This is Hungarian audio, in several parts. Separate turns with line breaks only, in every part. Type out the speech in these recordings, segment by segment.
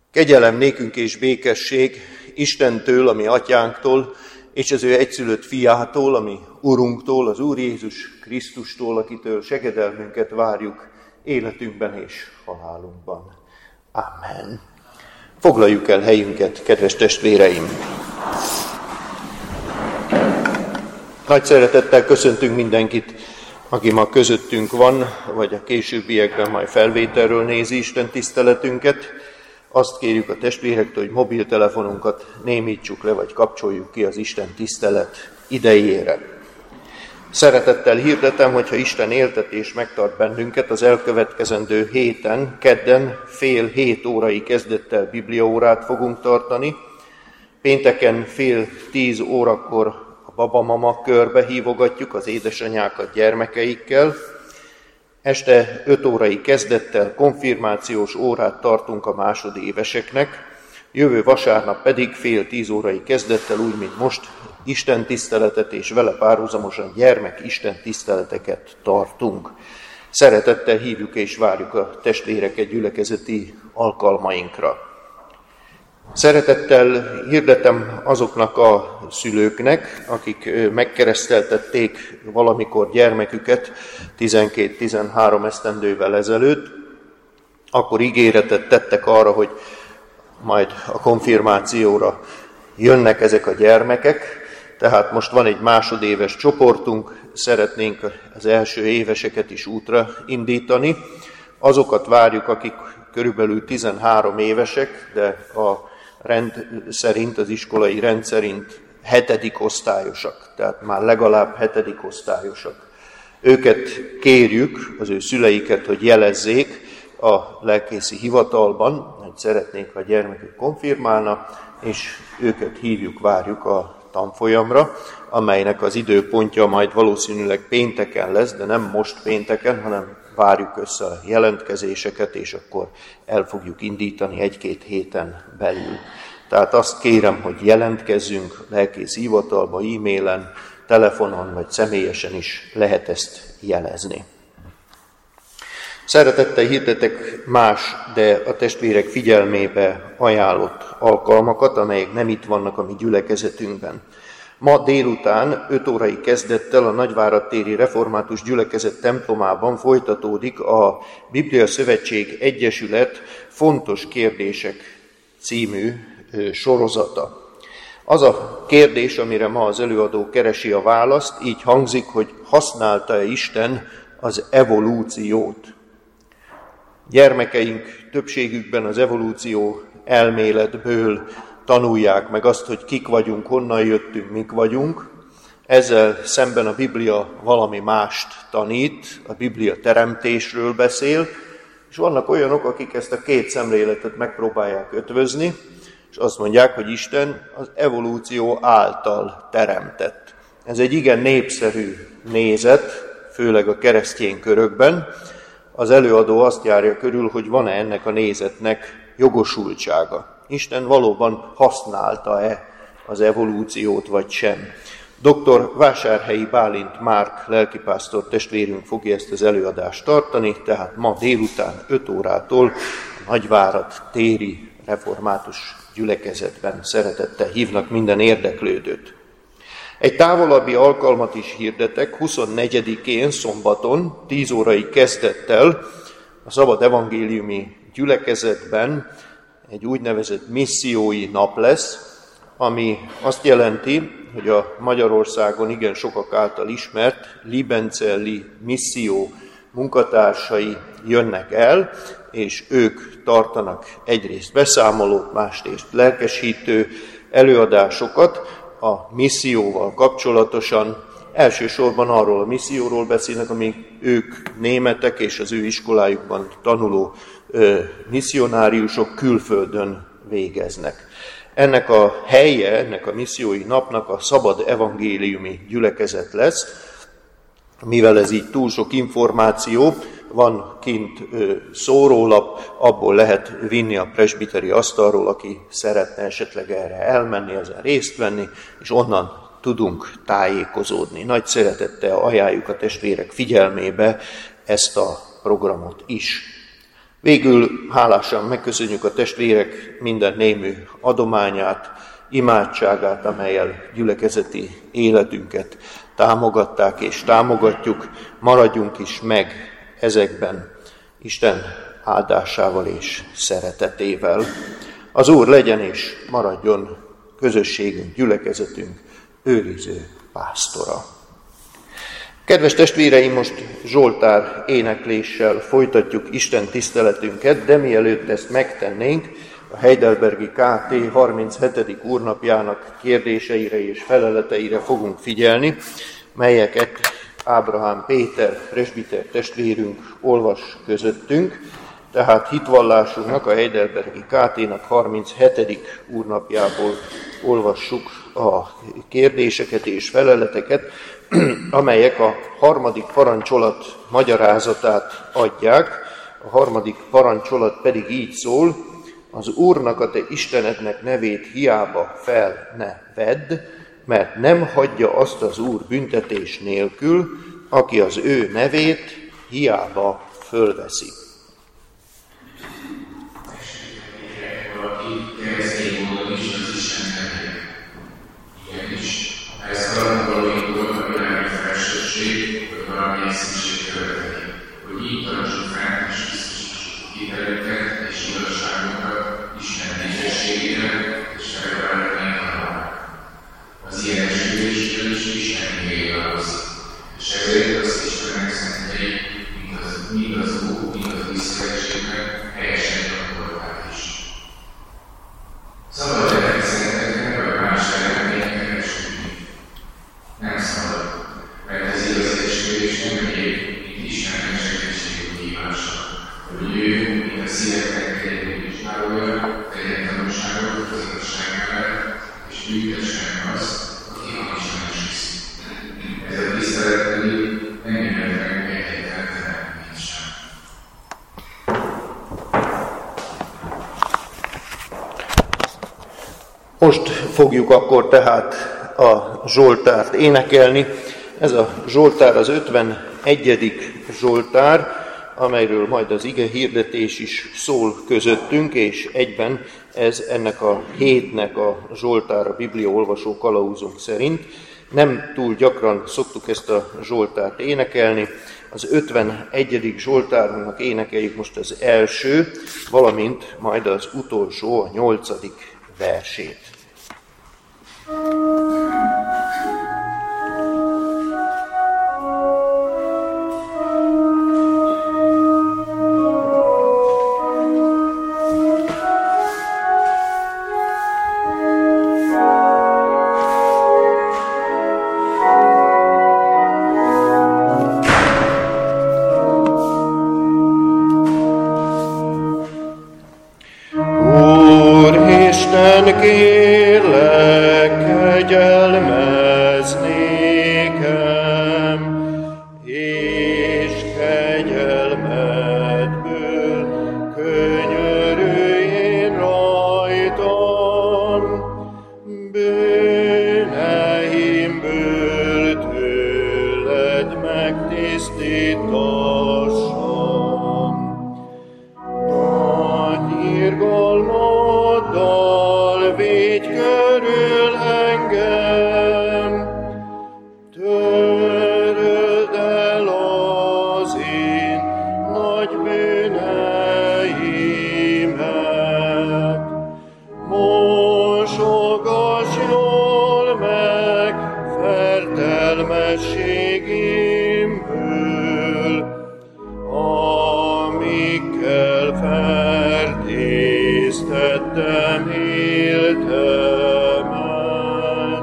Kegyelem nékünk és békesség Istentől, a mi atyánktól, és az ő egyszülött fiától, a mi Urunktól, az Úr Jézus Krisztustól, akitől segedelmünket várjuk életünkben és halálunkban. Amen. Foglaljuk el helyünket, kedves testvéreim! Nagy szeretettel köszöntünk mindenkit, aki ma közöttünk van, vagy a későbbiekben majd felvételről nézi Isten tiszteletünket. Azt kérjük a testvérektől, hogy mobiltelefonunkat némítsuk le, vagy kapcsoljuk ki az Isten tisztelet idejére. Szeretettel hirdetem, hogyha Isten éltetés megtart bennünket, az elkövetkezendő héten, kedden 6:30 kezdettel bibliaórát fogunk tartani. Pénteken 9:30 a babamama körbe hívogatjuk az édesanyákat gyermekeikkel. Este 5 kezdettel konfirmációs órát tartunk a másodéveseknek, jövő vasárnap pedig 9:30 kezdettel, úgy, mint most, istentiszteletet és vele párhuzamosan gyermek istentiszteleteket tartunk. Szeretettel hívjuk és várjuk a testvéreket gyülekezeti alkalmainkra. Szeretettel hirdetem azoknak a szülőknek, akik megkereszteltették valamikor gyermeküket 12-13 esztendővel ezelőtt, akkor ígéretet tettek arra, hogy majd a konfirmációra jönnek ezek a gyermekek, tehát most van egy másodéves csoportunk, szeretnénk az első éveseket is útra indítani. Azokat várjuk, akik körülbelül 13 évesek, de a rend szerint, az iskolai rend szerint 7. osztályosak, tehát már legalább 7. osztályosak. Őket kérjük, az ő szüleiket, hogy jelezzék a lelkészi hivatalban, hogy szeretnénk, ha a gyermekük konfirmálna, és őket hívjuk, várjuk a tanfolyamra, amelynek az időpontja majd valószínűleg pénteken lesz, de nem most pénteken, hanem várjuk össze a jelentkezéseket, és akkor el fogjuk indítani 1-2 héten belül. Tehát azt kérem, hogy jelentkezzünk lelkész hivatalba, e-mailen, telefonon vagy személyesen is lehet ezt jelezni. Szeretettel hirdetek más, de a testvérek figyelmébe ajánlott alkalmakat, amelyek nem itt vannak a mi gyülekezetünkben. Ma délután 5 kezdettel a Nagyvárad téri református gyülekezet templomában folytatódik a Biblia Szövetség Egyesület Fontos kérdések című sorozata. Az a kérdés, amire ma az előadó keresi a választ, így hangzik, hogy használta-e Isten az evolúciót? Gyermekeink többségükben az evolúció elméletből tanulják meg azt, hogy kik vagyunk, honnan jöttünk, mik vagyunk. Ezzel szemben a Biblia valami mást tanít, a Biblia teremtésről beszél, és vannak olyanok, akik ezt a két szemléletet megpróbálják ötvözni, és azt mondják, hogy Isten az evolúció által teremtett. Ez egy igen népszerű nézet, főleg a keresztény körökben. Az előadó azt járja körül, hogy van-e ennek a nézetnek jogosultsága. Isten valóban használta-e az evolúciót, vagy sem. Dr. Vásárhelyi Bálint Márk lelkipásztor testvérünk fogja ezt az előadást tartani, tehát ma délután 5 órától a Nagyvárad téri református gyülekezetben szeretettel hívnak minden érdeklődőt. Egy távolabbi alkalmat is hirdetek, 24-én szombaton 10 kezdettel a Szabad Evangéliumi gyülekezetben egy úgynevezett missziói nap lesz, ami azt jelenti, hogy a Magyarországon igen sokak által ismert Liebenzelli misszió munkatársai jönnek el, és ők tartanak egyrészt beszámolót, másrészt lelkesítő előadásokat a misszióval kapcsolatosan. Elsősorban arról a misszióról beszélnek, amíg ők németek és az ő iskolájukban tanuló misszionáriusok külföldön végeznek. Ennek a helye, ennek a missziói napnak a Szabad Evangéliumi gyülekezet lesz, mivel ez így túl sok információ, van kint szórólap, abból lehet vinni a presbiteri asztalról, aki szeretne esetleg erre elmenni, ezen részt venni, és onnan tudunk tájékozódni. Nagy szeretettel ajánljuk a testvérek figyelmébe ezt a programot is. Végül hálásan megköszönjük a testvérek minden némű adományát, imádságát, amellyel gyülekezeti életünket támogatták és támogatjuk. Maradjunk is meg ezekben Isten áldásával és szeretetével. Az Úr legyen és maradjon közösségünk, gyülekezetünk őriző pásztora. Kedves testvéreim, most Zsoltár énekléssel folytatjuk Isten tiszteletünket, de mielőtt ezt megtennénk, a Heidelbergi KT 37. úrnapjának kérdéseire és feleleteire fogunk figyelni, melyeket Ábrahám Péter presbiter testvérünk olvas közöttünk, tehát hitvallásunknak, a Heidelbergi KT-nak 37. úrnapjából olvassuk a kérdéseket és feleleteket, amelyek a harmadik parancsolat magyarázatát adják. A harmadik parancsolat pedig így szól: az Úrnak, a te Istenednek nevét hiába fel ne vedd, mert nem hagyja azt az Úr büntetés nélkül, aki az ő nevét hiába fölveszi.
Valaki keresztény módon is az Isten nevét. Igenis, ha ez valami volt a világi felsőség, vagy valamilyen szükség követeli, hogy így tartsuk fel és biztosítsuk hitelünket és igazságunkat Isten dicsőségére és felvállalni alá. Az ilyen esküvésről is Isten igéjével hozik, és ezért az Istennek szentjei, mind az Úr, mind az Iszövetségnek helyesen gyakorolták is. Szabad lehet szenteknek, vagy más eredményeknek esküdni? Nem szabad, mert az igazi esküvés nem egyéb, mint Istennek segítségű hívása, hogy ő, mint a szíveknek egyedül vizsgálója, tegyen tanulságot az igazság mellett, és büntessen azt, aki hamisan esküszik. Ez a tisztelet pedig nem jöhet meg egyetlen teremtmény sem.
Most fogjuk akkor tehát a Zsoltárt énekelni. Ez a Zsoltár az 51. Zsoltár, amelyről majd az ige hirdetés is szól közöttünk, és egyben ez ennek a hétnek a Zsoltár a Biblia olvasó kalauzunk szerint. Nem túl gyakran szoktuk ezt a Zsoltárt énekelni. Az 51. Zsoltárunknak énekeljük most az első, valamint majd az utolsó, a 8. versét.
Kérlek, kegyelmezz nékem, és kegyelmedből könyörülj én rajtam, bűneimből tőled megtisztítassam. Nagy irgalmaddal védj körül engem, töröld el az én nagy bűneimet, mosogass jól meg fertelmességemből, amikkel fertéztettem éltemet.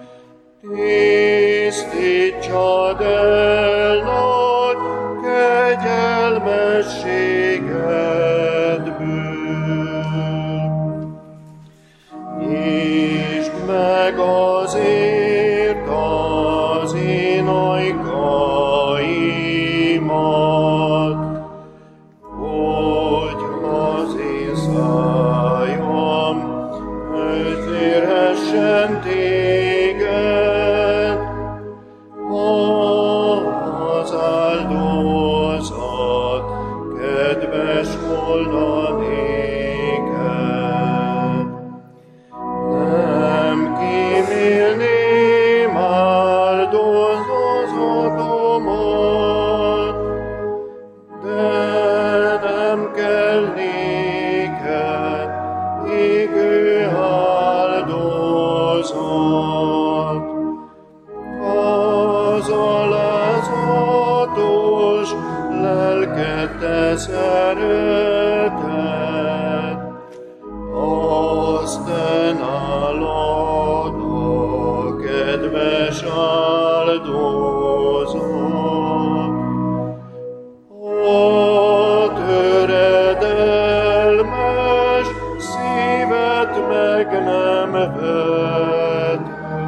Tisztítsad el nagy kegyelmességedből. Nyisd meg azért az én ajkaimat, hogy az én szájam meg nem vető.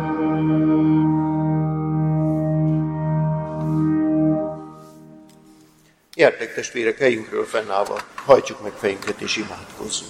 Gyertek, testvérek, helyünkről fennállva, hajtsuk meg fejünket és imádkozzunk.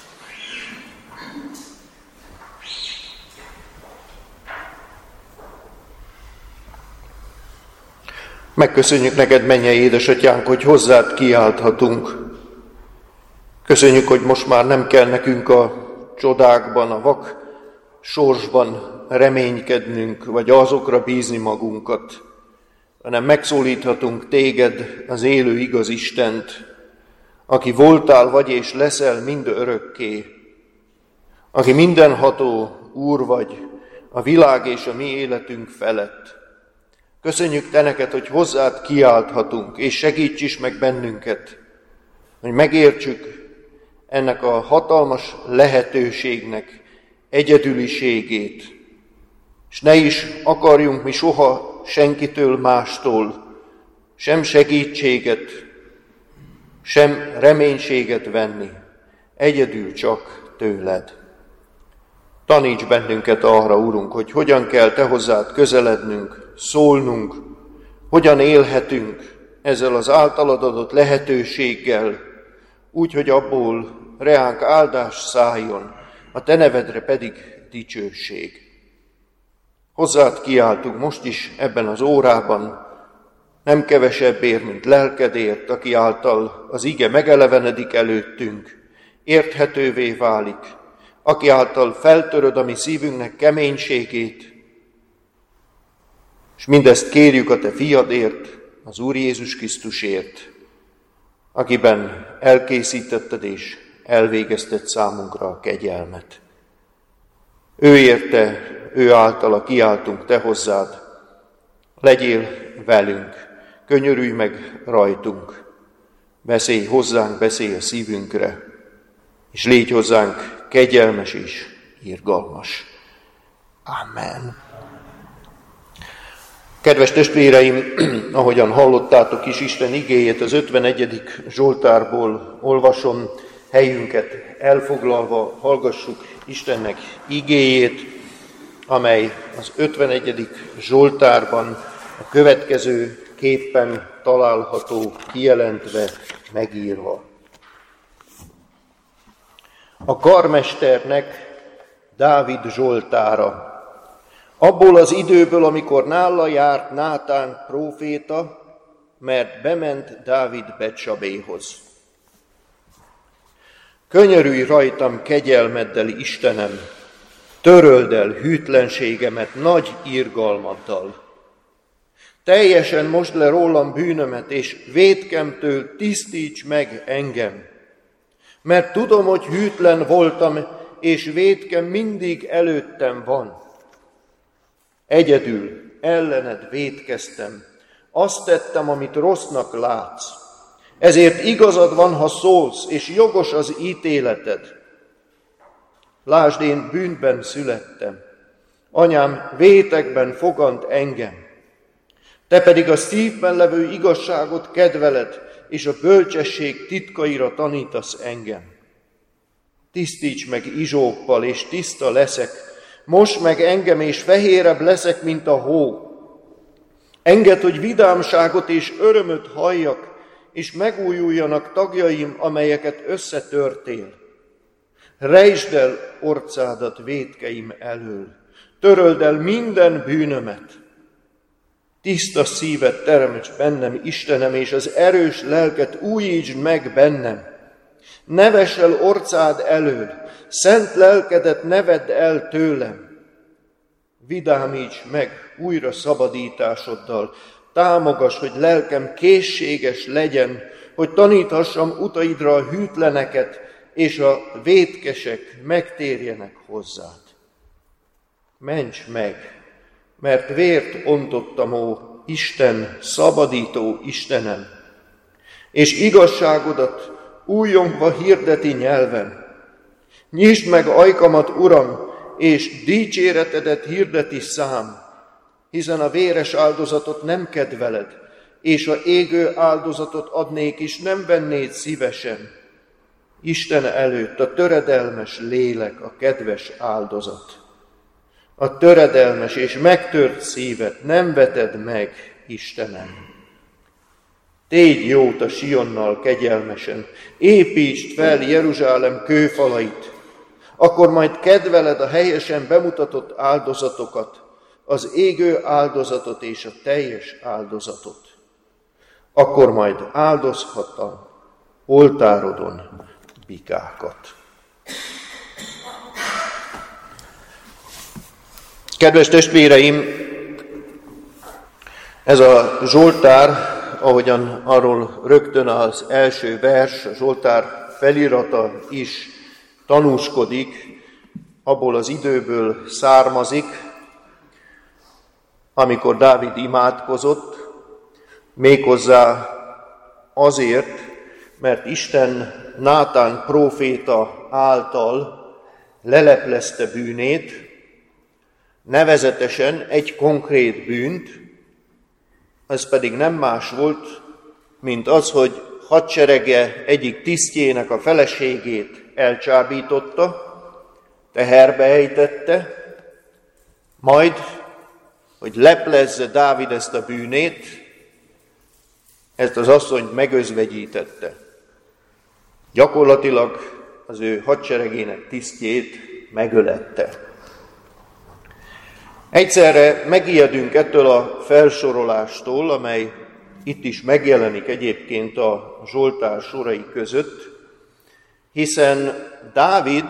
Megköszönjük neked, mennyei édesatyánk, hogy hozzád kiálthatunk. Köszönjük, hogy most már nem kell nekünk a csodákban, a vak sorsban reménykednünk, vagy azokra bízni magunkat, hanem megszólíthatunk téged, az élő igaz Istent, aki voltál, vagy és leszel mind örökké, aki mindenható Úr vagy a világ és a mi életünk felett. Köszönjük te neked, hogy hozzád kiálthatunk, és segíts is meg bennünket, hogy megértsük ennek a hatalmas lehetőségnek egyedüliségét, és ne is akarjunk mi soha senkitől mástól sem segítséget, sem reménységet venni, egyedül csak tőled. Taníts bennünket arra, Urunk, hogy hogyan kell te hozzád közelednünk, szólnunk, hogyan élhetünk ezzel az általad adott lehetőséggel, úgy, hogy abból reánk áldás szálljon, a te nevedre pedig dicsőség. Hozzád kiáltunk most is ebben az órában, nem kevesebbért, mint lelkedért, aki által az ige megelevenedik előttünk, érthetővé válik, aki által feltöröd a mi szívünknek keménységét, és mindezt kérjük a te fiadért, az Úr Jézus Krisztusért, akiben elkészítetted és elvégezted számunkra a kegyelmet. Ő érte, ő általa kiáltunk te hozzád, legyél velünk, könyörülj meg rajtunk, beszélj hozzánk, beszélj a szívünkre, és légy hozzánk kegyelmes és irgalmas. Amen. Kedves testvéreim, ahogyan hallottátok is Isten igéjét, az 51. Zsoltárból olvasom, helyünket elfoglalva hallgassuk Istennek igéjét, amely az 51. Zsoltárban a következő képpen található, kijelentve, megírva. A karmesternek Dávid zsoltára. Abból az időből, amikor nála járt Nátán próféta, mert bement Dávid Betsabéhoz. Könyörülj rajtam kegyelmeddel, Istenem, töröld el hűtlenségemet nagy irgalmaddal. Teljesen mosd le rólam bűnömet, és vétkemtől tisztíts meg engem. Mert tudom, hogy hűtlen voltam, és vétkem mindig előttem van. Egyedül ellened vétkeztem, azt tettem, amit rossznak látsz. Ezért igazad van, ha szólsz, és jogos az ítéleted. Lásd, én bűnben születtem, anyám vétekben fogant engem. Te pedig a szívben levő igazságot kedveled, és a bölcsesség titkaira tanítasz engem. Tisztíts meg izsóppal, és tiszta leszek, mosd meg engem, és fehérebb leszek, mint a hó. Engedd, hogy vidámságot és örömöt halljak, és megújuljanak tagjaim, amelyeket összetörtél. Rejtsd el orcádat vétkeim elől, töröld el minden bűnömet. Tiszta szívet teremts bennem, Istenem, és az erős lelket újítsd meg bennem. Ne vess el orcád elől, szent lelkedet ne vedd el tőlem. Vidámíts meg újra szabadításoddal, támogass, hogy lelkem készséges legyen, hogy taníthassam utaidra a hűtleneket, és a vétkesek megtérjenek hozzád. Ments meg, mert vért ontottam, ó Isten, szabadító Istenem, és igazságodat újongva hirdeti nyelven. Nyisd meg ajkamat, Uram, és dicséretedet hirdeti szám, hiszen a véres áldozatot nem kedveled, és a égő áldozatot adnék is nem vennéd szívesen. Isten előtt a töredelmes lélek a kedves áldozat. A töredelmes és megtört szívet nem veted meg, Istenem. Tégy jót a Sionnal kegyelmesen, építsd fel Jeruzsálem kőfalait, akkor majd kedveled a helyesen bemutatott áldozatokat, az égő áldozatot és a teljes áldozatot. Akkor majd áldozhattam oltárodon bikákat. Kedves testvéreim, ez a Zsoltár, ahogyan arról rögtön az első vers, a Zsoltár felirata is tanúskodik, abból az időből származik, amikor Dávid imádkozott, méghozzá azért, mert Isten Nátán próféta által leleplezte bűnét, nevezetesen egy konkrét bűnt, ez pedig nem más volt, mint az, hogy hadserege egyik tisztjének a feleségét elcsábította, teherbe ejtette, majd, hogy leplezze Dávid ezt a bűnét, ezt az asszonyt megözvegyítette. Gyakorlatilag az ő hadseregének tisztjét megölette. Egyszerre megijedünk ettől a felsorolástól, amely itt is megjelenik egyébként a Zsoltár sorai között, hiszen Dávid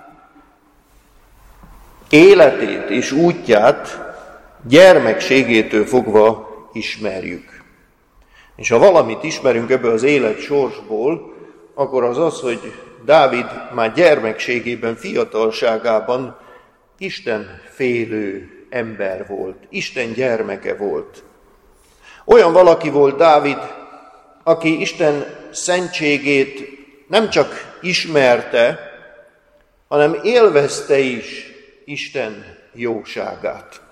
életét és útját gyermekségétől fogva ismerjük. És ha valamit ismerünk ebből az élet sorsból, akkor az az, hogy Dávid már gyermekségében, fiatalságában Isten félő ember volt, Isten gyermeke volt. Olyan valaki volt Dávid, aki Isten szentségét nem csak ismerte, hanem élvezte is Isten jóságát.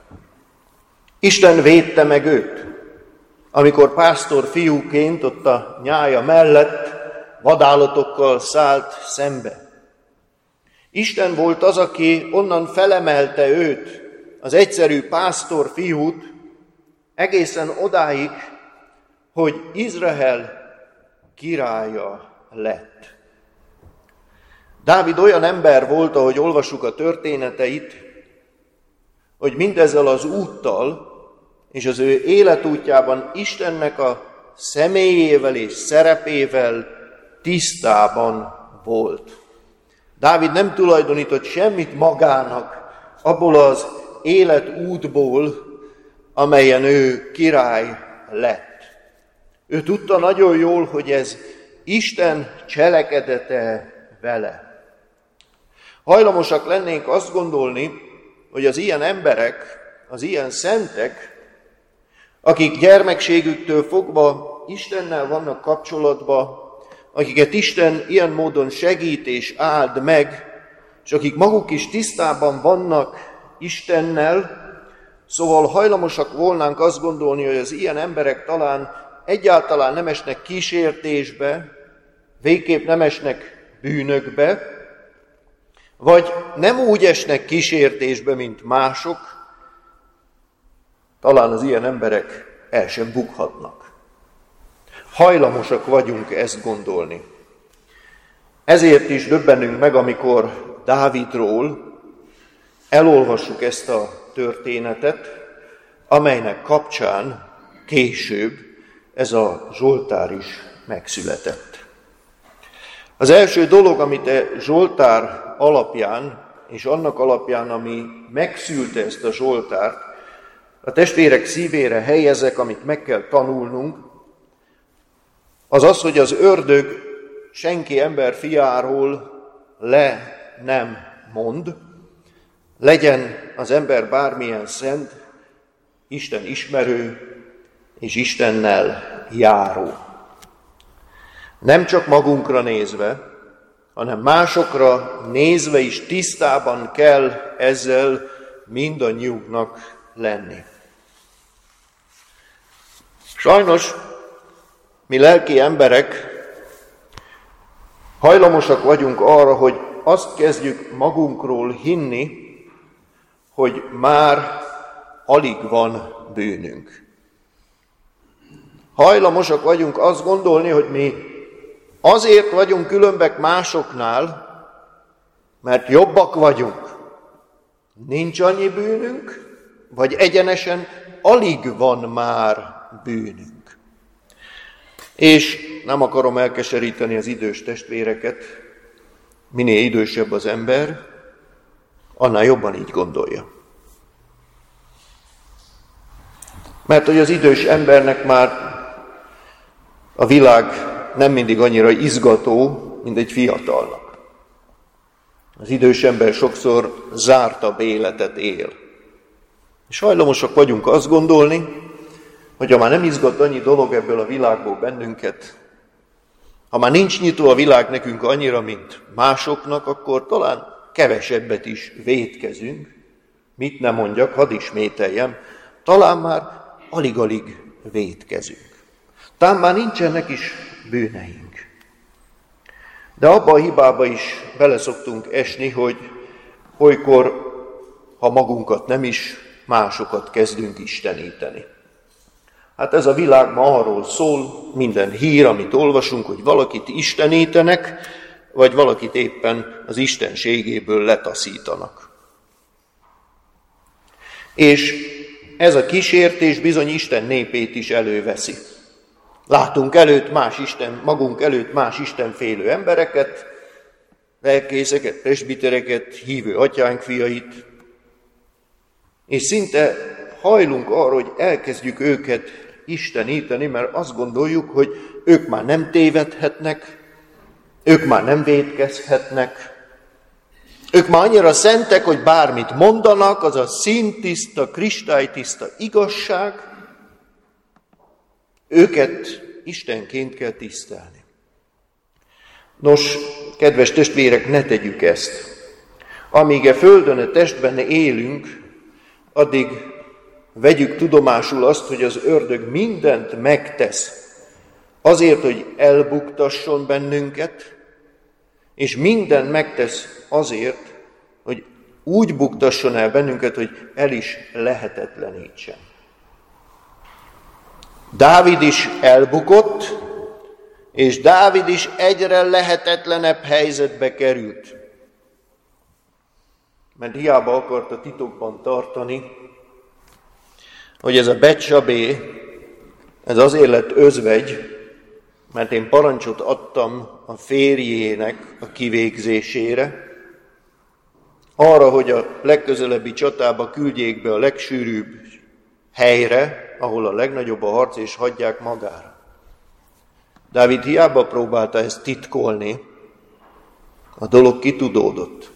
Isten védte meg őt, amikor pásztor fiúként ott a nyája mellett vadállatokkal szállt szembe. Isten volt az, aki onnan felemelte őt, az egyszerű pásztor fiút, egészen odáig, hogy Izrael királya lett. Dávid olyan ember volt, ahogy olvassuk a történeteit, hogy mindezzel az úttal és az ő életútjában Istennek a személyével és szerepével tisztában volt. Dávid nem tulajdonított semmit magának abból az életútból, amelyen ő király lett. Ő tudta nagyon jól, hogy ez Isten cselekedete vele. Hajlamosak lennénk azt gondolni, hogy az ilyen emberek, az ilyen szentek, akik gyermekségüktől fogva Istennel vannak kapcsolatban, akiket Isten ilyen módon segít és áld meg, és akik maguk is tisztában vannak Istennel, szóval hajlamosak volnánk azt gondolni, hogy az ilyen emberek talán egyáltalán nem esnek kísértésbe, végképp nem esnek bűnökbe, vagy nem úgy esnek kísértésbe, mint mások, talán az ilyen emberek el sem bukhatnak. Hajlamosak vagyunk ezt gondolni. Ezért is döbbenünk meg, amikor Dávidról elolvassuk ezt a történetet, amelynek kapcsán később ez a Zsoltár is megszületett. Az első dolog, amit a Zsoltár alapján, és annak alapján, ami megszülte ezt a Zsoltárt, a testvérek szívére helyezek, amit meg kell tanulnunk, az az, hogy az ördög senki ember fiáról le nem mond, legyen az ember bármilyen szent, Isten ismerő és Istennel járó. Nem csak magunkra nézve, hanem másokra nézve is tisztában kell ezzel mindannyiunknak lenni. Sajnos mi lelki emberek Hajlamosak vagyunk arra, hogy azt kezdjük magunkról hinni, hogy már alig van bűnünk. Hajlamosak vagyunk azt gondolni, hogy mi azért vagyunk különbek másoknál, mert jobbak vagyunk. Nincs annyi bűnünk, vagy egyenesen alig van már bűnünk. És nem akarom elkeseríteni az idős testvéreket, minél idősebb az ember, annál jobban így gondolja. Mert hogy az idős embernek már a világ nem mindig annyira izgató, mint egy fiatalnak. Az idős ember sokszor zártabb életet él. És hajlamosak vagyunk azt gondolni, hogy ha már nem izgat annyi dolog ebből a világból bennünket, ha már nincs nyitó a világ nekünk annyira, mint másoknak, akkor talán kevesebbet is vétkezünk. Mit nem mondjak, hadd ismételjem, talán már alig-alig vétkezünk. Talán már nincsenek is bűneink. De abba a hibába is bele szoktunk esni, hogy olykor, ha magunkat nem is, másokat kezdünk isteníteni. Hát ez a világ ma arról szól, minden hír, amit olvasunk, hogy valakit istenítenek, vagy valakit éppen az istenségéből letaszítanak. És ez a kísértés bizony Isten népét is előveszi. Látunk magunk előtt más istenfélő embereket, lelkészeket, presbitereket, hívő atyánk fiait, és szinte hajlunk arra, hogy elkezdjük őket isteníteni, mert azt gondoljuk, hogy ők már nem tévedhetnek, ők már nem vétkezhetnek, ők már annyira szentek, hogy bármit mondanak, az a színtiszta, kristálytiszta igazság, őket Istenként kell tisztelni. Nos, kedves testvérek, ne tegyük ezt. Amíg a földön, a testben élünk, addig vegyük tudomásul azt, hogy az ördög mindent megtesz azért, hogy elbuktasson bennünket, és mindent megtesz azért, hogy úgy buktasson el bennünket, hogy el is lehetetlenítsen. Dávid is elbukott, és Dávid is egyre lehetetlenebb helyzetbe került. Mert hiába akarta titokban tartani, hogy ez a Betsabé, ez azért lett özvegy, mert én parancsot adtam a férjének a kivégzésére, arra, hogy a legközelebbi csatába küldjék be a legsűrűbb helyre, ahol a legnagyobb a harc, és hagyják magára. Dávid hiába próbálta ezt titkolni, a dolog kitudódott.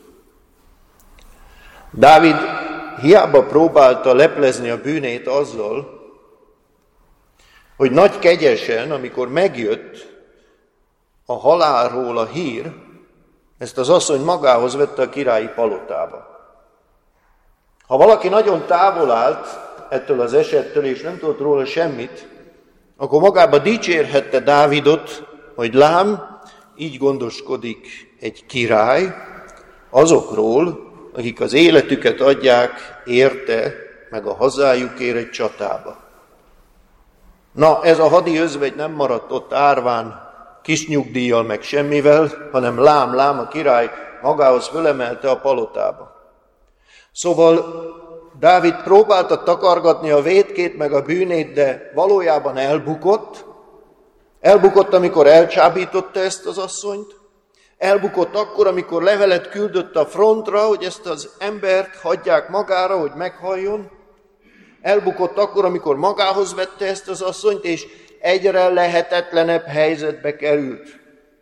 Dávid hiába próbálta leplezni a bűnét azzal, hogy nagy kegyesen, amikor megjött a halálról a hír, ezt az asszony magához vette a királyi palotába. Ha valaki nagyon távol állt ettől az esettől, és nem tudott róla semmit, akkor magába dicsérhette Dávidot, hogy lám, így gondoskodik egy király azokról, akik az életüket adják érte, meg a hazájukért egy csatába. Na, ez a hadi özvegy nem maradt ott árván, kis nyugdíjjal meg semmivel, hanem lám a király magához fölemelte a palotába. Szóval Dávid próbálta takargatni a vétkét meg a bűnét, de valójában elbukott. Elbukott, amikor elcsábította ezt az asszonyt. Elbukott akkor, amikor levelet küldött a frontra, hogy ezt az embert hagyják magára, hogy meghalljon. Elbukott akkor, amikor magához vette ezt az asszonyt, és egyre lehetetlenebb helyzetbe került.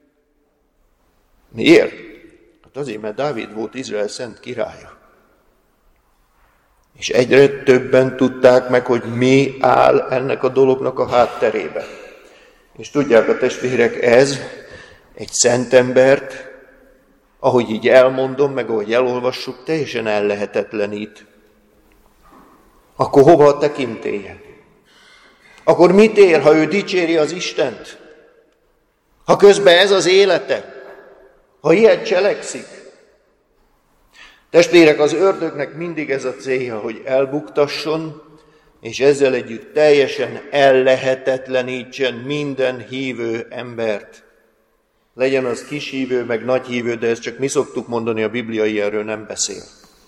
Miért? Hát azért, mert Dávid volt Izrael szent királya. És egyre többen tudták meg, hogy mi áll ennek a dolognak a hátterébe. És tudják a testvérek, ez egy szent embert, ahogy így elmondom, meg ahogy elolvassuk, teljesen ellehetetlenít. Akkor hova a tekintélye? Akkor mit ér, ha ő dicséri az Istent? Ha közben ez az élete? ha ilyet cselekszik. Testvérek, az ördögnek mindig ez a célja, hogy elbuktasson, és ezzel együtt teljesen ellehetetlenítsen minden hívő embert. Legyen az kis hívő, meg nagy hívő, de ezt csak mi szoktuk mondani, a Biblia ilyenről nem beszél.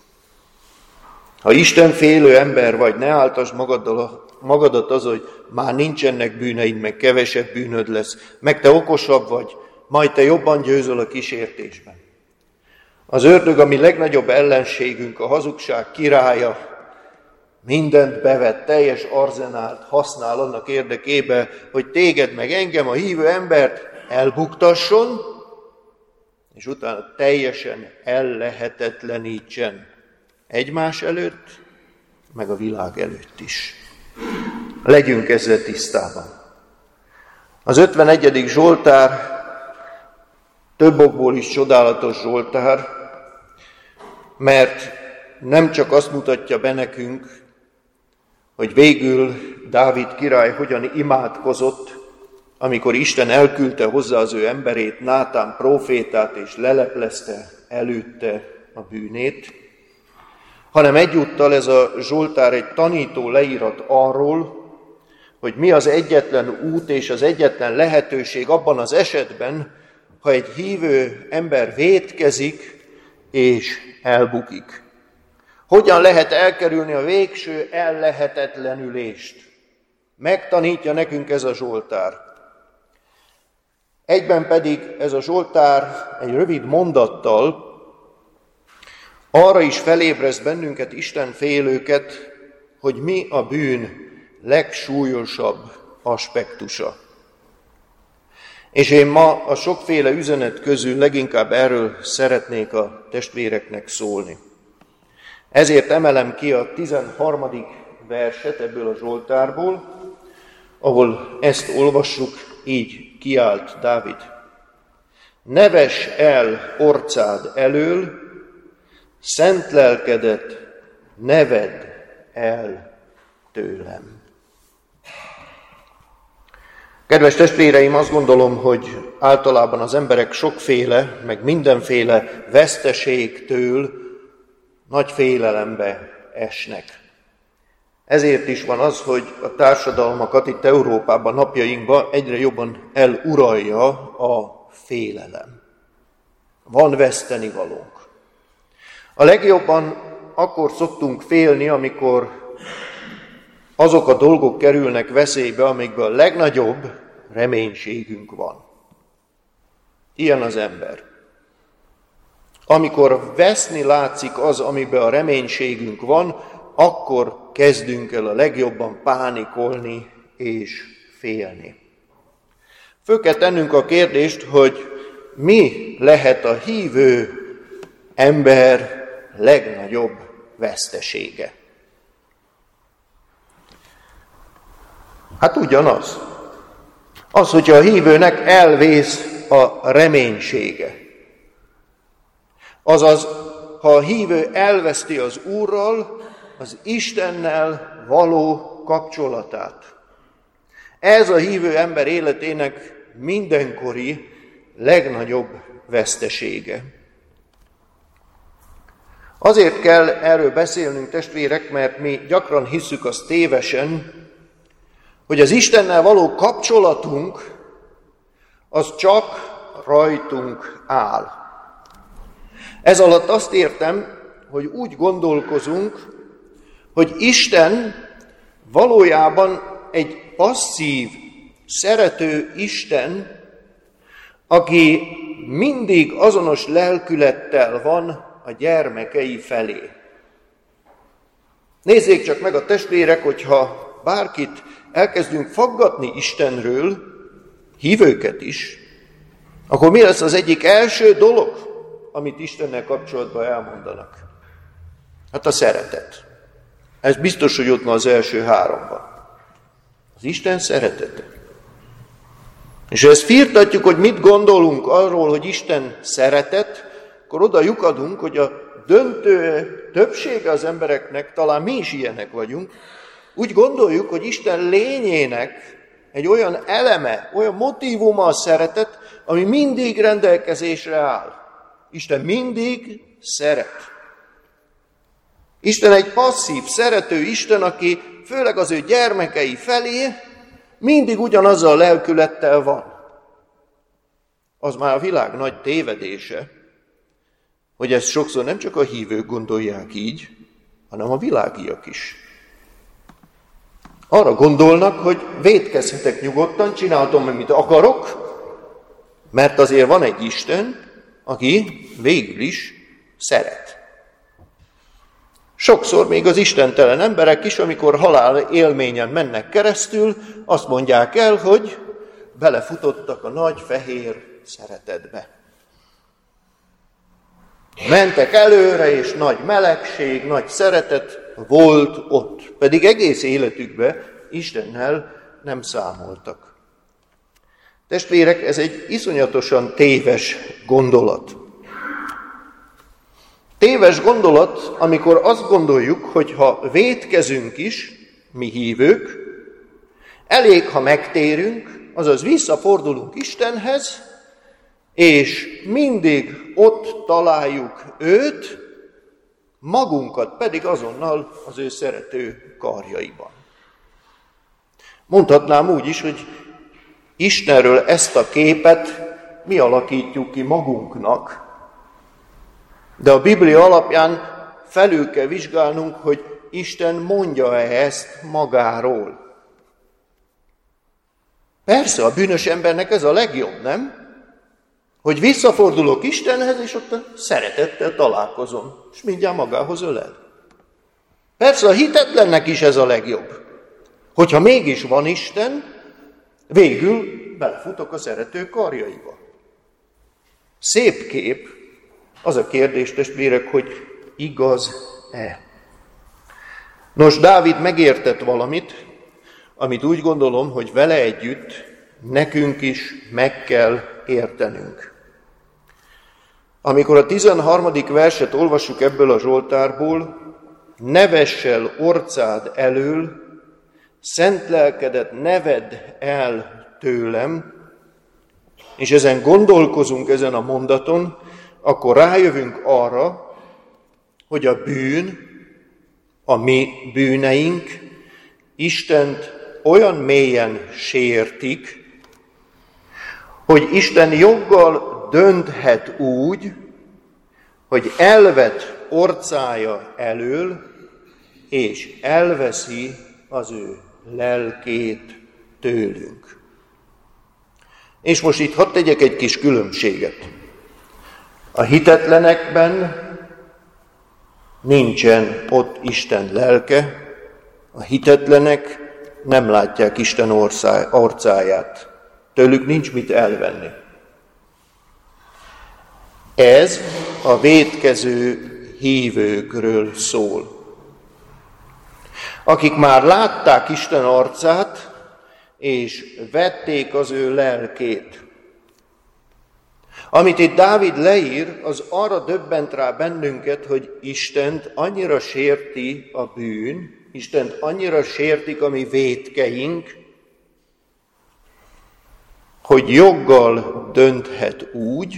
Ha Isten félő ember vagy, ne áltasd magadat az, hogy már nincsenek bűneid, meg kevesebb bűnöd lesz, meg te okosabb vagy, majd te jobban győzöl a kísértésben. Az ördög, a mi legnagyobb ellenségünk, a hazugság királya, mindent bevett, teljes arzenált használ annak érdekében, hogy téged meg engem, a hívő embert elbuktasson, és utána teljesen ellehetetlenítsen egymás előtt, meg a világ előtt is. Legyünk ezzel tisztában. Az 51. Zsoltár több okból is csodálatos zsoltár, mert nem csak azt mutatja be nekünk, hogy végül Dávid király hogyan imádkozott, amikor Isten elküldte hozzá az ő emberét, Nátán prófétát, és leleplezte előtte a bűnét, hanem egyúttal ez a zsoltár egy tanító leírat arról, hogy mi az egyetlen út és az egyetlen lehetőség abban az esetben, ha egy hívő ember vétkezik és elbukik. Hogyan lehet elkerülni a végső ellehetetlenülést? Megtanítja nekünk ez a zsoltár. Egyben pedig ez a zsoltár egy rövid mondattal arra is felébreszt bennünket, Isten félőket, hogy mi a bűn legsúlyosabb aspektusa. És én ma a sokféle üzenet közül leginkább erről szeretnék a testvéreknek szólni. Ezért emelem ki a 13. verset ebből a zsoltárból, ahol ezt olvassuk, így kiált Dávid. Ne vess el orcád elől, szent lelkedet ne vedd el tőlem. Kedves testvéreim, azt gondolom, hogy általában az emberek sokféle, meg mindenféle veszteségtől nagy félelembe esnek. Ezért is van az, hogy a társadalmakat itt Európában, napjainkban egyre jobban eluralja a félelem. Van vesztenivalónk. A legjobban akkor szoktunk félni, amikor azok a dolgok kerülnek veszélybe, amikben a legnagyobb reménységünk van. Ilyen az ember. Amikor veszni látszik az, amiben a reménységünk van, akkor kezdünk el a legjobban pánikolni és félni. Föl kell tennünk a kérdést, hogy mi lehet a hívő ember legnagyobb vesztesége. Hát ugyanaz. Az, hogyha a hívőnek elvész a reménysége. Azaz, ha a hívő elveszti az Úrral, az Istennel való kapcsolatát. Ez a hívő ember életének mindenkori legnagyobb vesztesége. Azért kell erről beszélnünk, testvérek, mert mi gyakran hisszük azt tévesen, hogy az Istennel való kapcsolatunk az csak rajtunk áll. Ez alatt azt értem, hogy úgy gondolkozunk, hogy Isten valójában egy passzív, szerető Isten, aki mindig azonos lelkülettel van a gyermekei felé. Nézzék csak meg a testvérek, hogyha bárkit elkezdünk faggatni Istenről, hívőket is, akkor mi lesz az egyik első dolog, amit Istennel kapcsolatban elmondanak? Hát a szeretet. Ez biztos, hogy ott van az első háromban. Az Isten szeretete. És ha ezt firtatjuk, hogy mit gondolunk arról, hogy Isten szeretet, akkor oda lyukadunk, hogy a döntő többsége az embereknek, talán mi is ilyenek vagyunk, úgy gondoljuk, hogy Isten lényének egy olyan eleme, olyan motívuma a szeretet, ami mindig rendelkezésre áll. Isten mindig szeret. Isten egy passzív, szerető Isten, aki főleg az ő gyermekei felé mindig ugyanazzal a lelkülettel van. Az már a világ nagy tévedése, hogy ezt sokszor nem csak a hívők gondolják így, hanem a világiak is. Arra gondolnak, hogy vétkezhetek nyugodtan, csinálhatom, amit akarok, mert azért van egy Isten, aki végül is szeret. Sokszor még az istentelen emberek is, amikor halál élményen mennek keresztül, azt mondják el, hogy belefutottak a nagy fehér szeretetbe. Mentek előre, és nagy melegség, nagy szeretet volt ott, pedig egész életükben Istennel nem számoltak. Testvérek, ez egy iszonyatosan téves gondolat. Téves gondolat, amikor azt gondoljuk, hogy ha vétkezünk is, mi hívők, elég, ha megtérünk, azaz visszafordulunk Istenhez, és mindig ott találjuk őt, magunkat pedig azonnal az ő szerető karjaiban. Mondhatnám úgy is, hogy Istenről ezt a képet mi alakítjuk ki magunknak, de a Biblia alapján felül kell vizsgálnunk, hogy Isten mondja-e ezt magáról. Persze, a bűnös embernek ez a legjobb, nem? Hogy visszafordulok Istenhez, és ott a szeretettel találkozom, és mindjárt magához ölel. Persze, a hitetlennek is ez a legjobb. Hogyha mégis van Isten, végül belefutok a szerető karjaiba. Szép kép, az a kérdés, testvérek, hogy igaz-e? Nos, Dávid megértett valamit, amit úgy gondolom, hogy vele együtt nekünk is meg kell értenünk. Amikor a 13. verset olvassuk ebből a Zsoltárból, ne vess el orcád elől, szent lelkedet ne vedd el tőlem, és ezen gondolkozunk ezen a mondaton, akkor rájövünk arra, hogy a bűn, a mi bűneink Istent olyan mélyen sértik, hogy Isten joggal dönthet úgy, hogy elvet orcája elől, és elveszi az ő lelkét tőlünk. És most itt hadd tegyek egy kis különbséget. A hitetlenekben nincsen ott Isten lelke, a hitetlenek nem látják Isten orcáját, tőlük nincs mit elvenni. Ez a vétkező hívőkről szól. Akik már látták Isten arcát, és vették az ő lelkét. Amit itt Dávid leír, az arra döbbent rá bennünket, hogy Istent annyira sérti a bűn, Istent annyira sértik a mi vétkeink, hogy joggal dönthet úgy,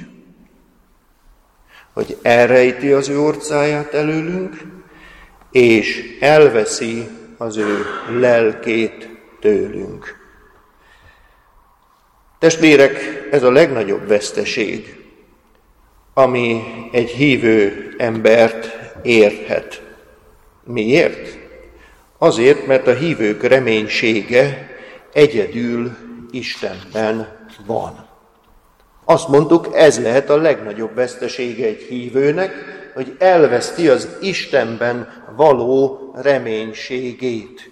hogy elrejti az ő orcáját előlünk, és elveszi az ő lelkét tőlünk. Testvérek, ez a legnagyobb veszteség, ami egy hívő embert érhet. Miért? Azért, mert a hívők reménysége egyedül Istenben van. Azt mondtuk, ez lehet a legnagyobb vesztesége egy hívőnek, hogy elveszti az Istenben való reménységét.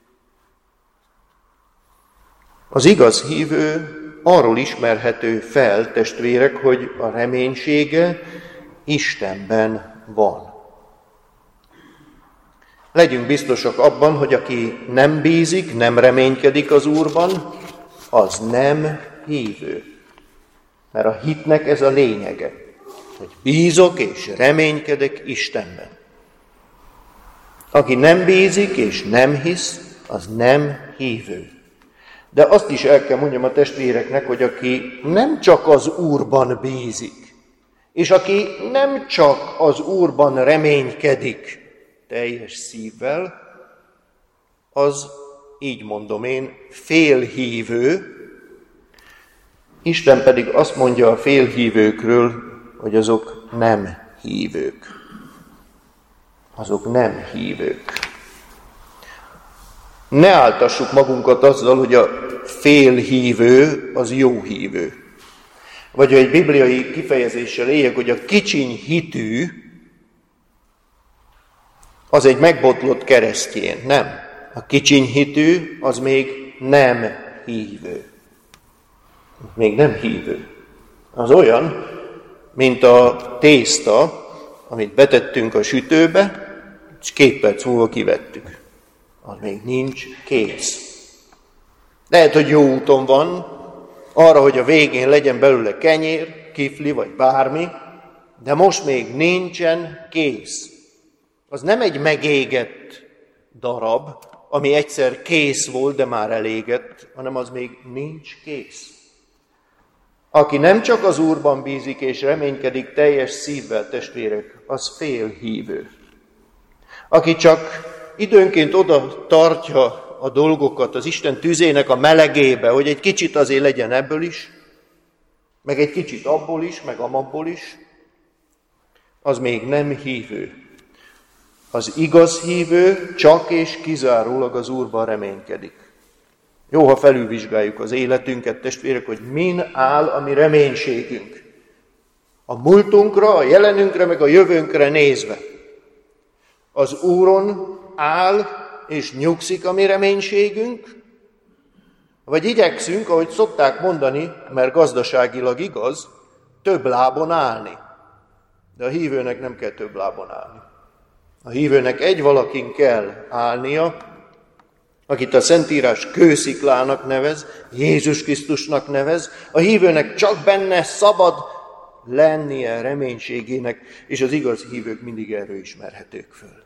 Az igaz hívő arról ismerhető fel, testvérek, hogy a reménysége Istenben van. Legyünk biztosak abban, hogy aki nem bízik, nem reménykedik az Úrban, az nem hívő. Mert a hitnek ez a lényege, hogy bízok és reménykedek Istenben. Aki nem bízik és nem hisz, az nem hívő. De azt is el kell mondjam a testvéreknek, hogy aki nem csak az Úrban bízik, És aki nem csak az Úrban reménykedik teljes szívvel, az, így mondom én, félhívő. Isten pedig azt mondja a félhívőkről, hogy azok nem hívők. Azok nem hívők. Ne áltassuk magunkat azzal, hogy a félhívő az jó hívő. Vagy egy bibliai kifejezéssel éljek, hogy a kicsiny hitű az egy megbotlott keresztjén. Nem. A kicsiny hitű az még nem hívő. Még nem hívő. Az olyan, mint a tészta, amit betettünk a sütőbe, és 2 perc múlva kivettük. Az még nincs kész. Lehet, hogy jó úton van, arra, hogy a végén legyen belőle kenyér, kifli vagy bármi, de most még nincsen kész. Az nem egy megégett darab, ami egyszer kész volt, de már elégett, hanem az még nincs kész. Aki nem csak az Úrban bízik és reménykedik teljes szívvel, testvérek, az félhívő. Aki csak időnként oda tartja a dolgokat az Isten tüzének a melegébe, hogy egy kicsit azért legyen ebből is, meg egy kicsit abból is, meg amabból is, az még nem hívő. Az igaz hívő csak és kizárólag az Úrban reménykedik. Jó, ha felülvizsgáljuk az életünket, testvérek, hogy min áll a mi reménységünk. A múltunkra, a jelenünkre, meg a jövőnkre nézve. Az Úron áll és nyugszik a mi reménységünk, vagy igyekszünk, ahogy szokták mondani, mert gazdaságilag igaz, több lábon állni. De a hívőnek nem kell több lábon állni. A hívőnek egy valakin kell állnia, akit a Szentírás kősziklának nevez, Jézus Krisztusnak nevez. A hívőnek csak benne szabad lennie reménységének, és az igaz hívők mindig erről ismerhetők föl.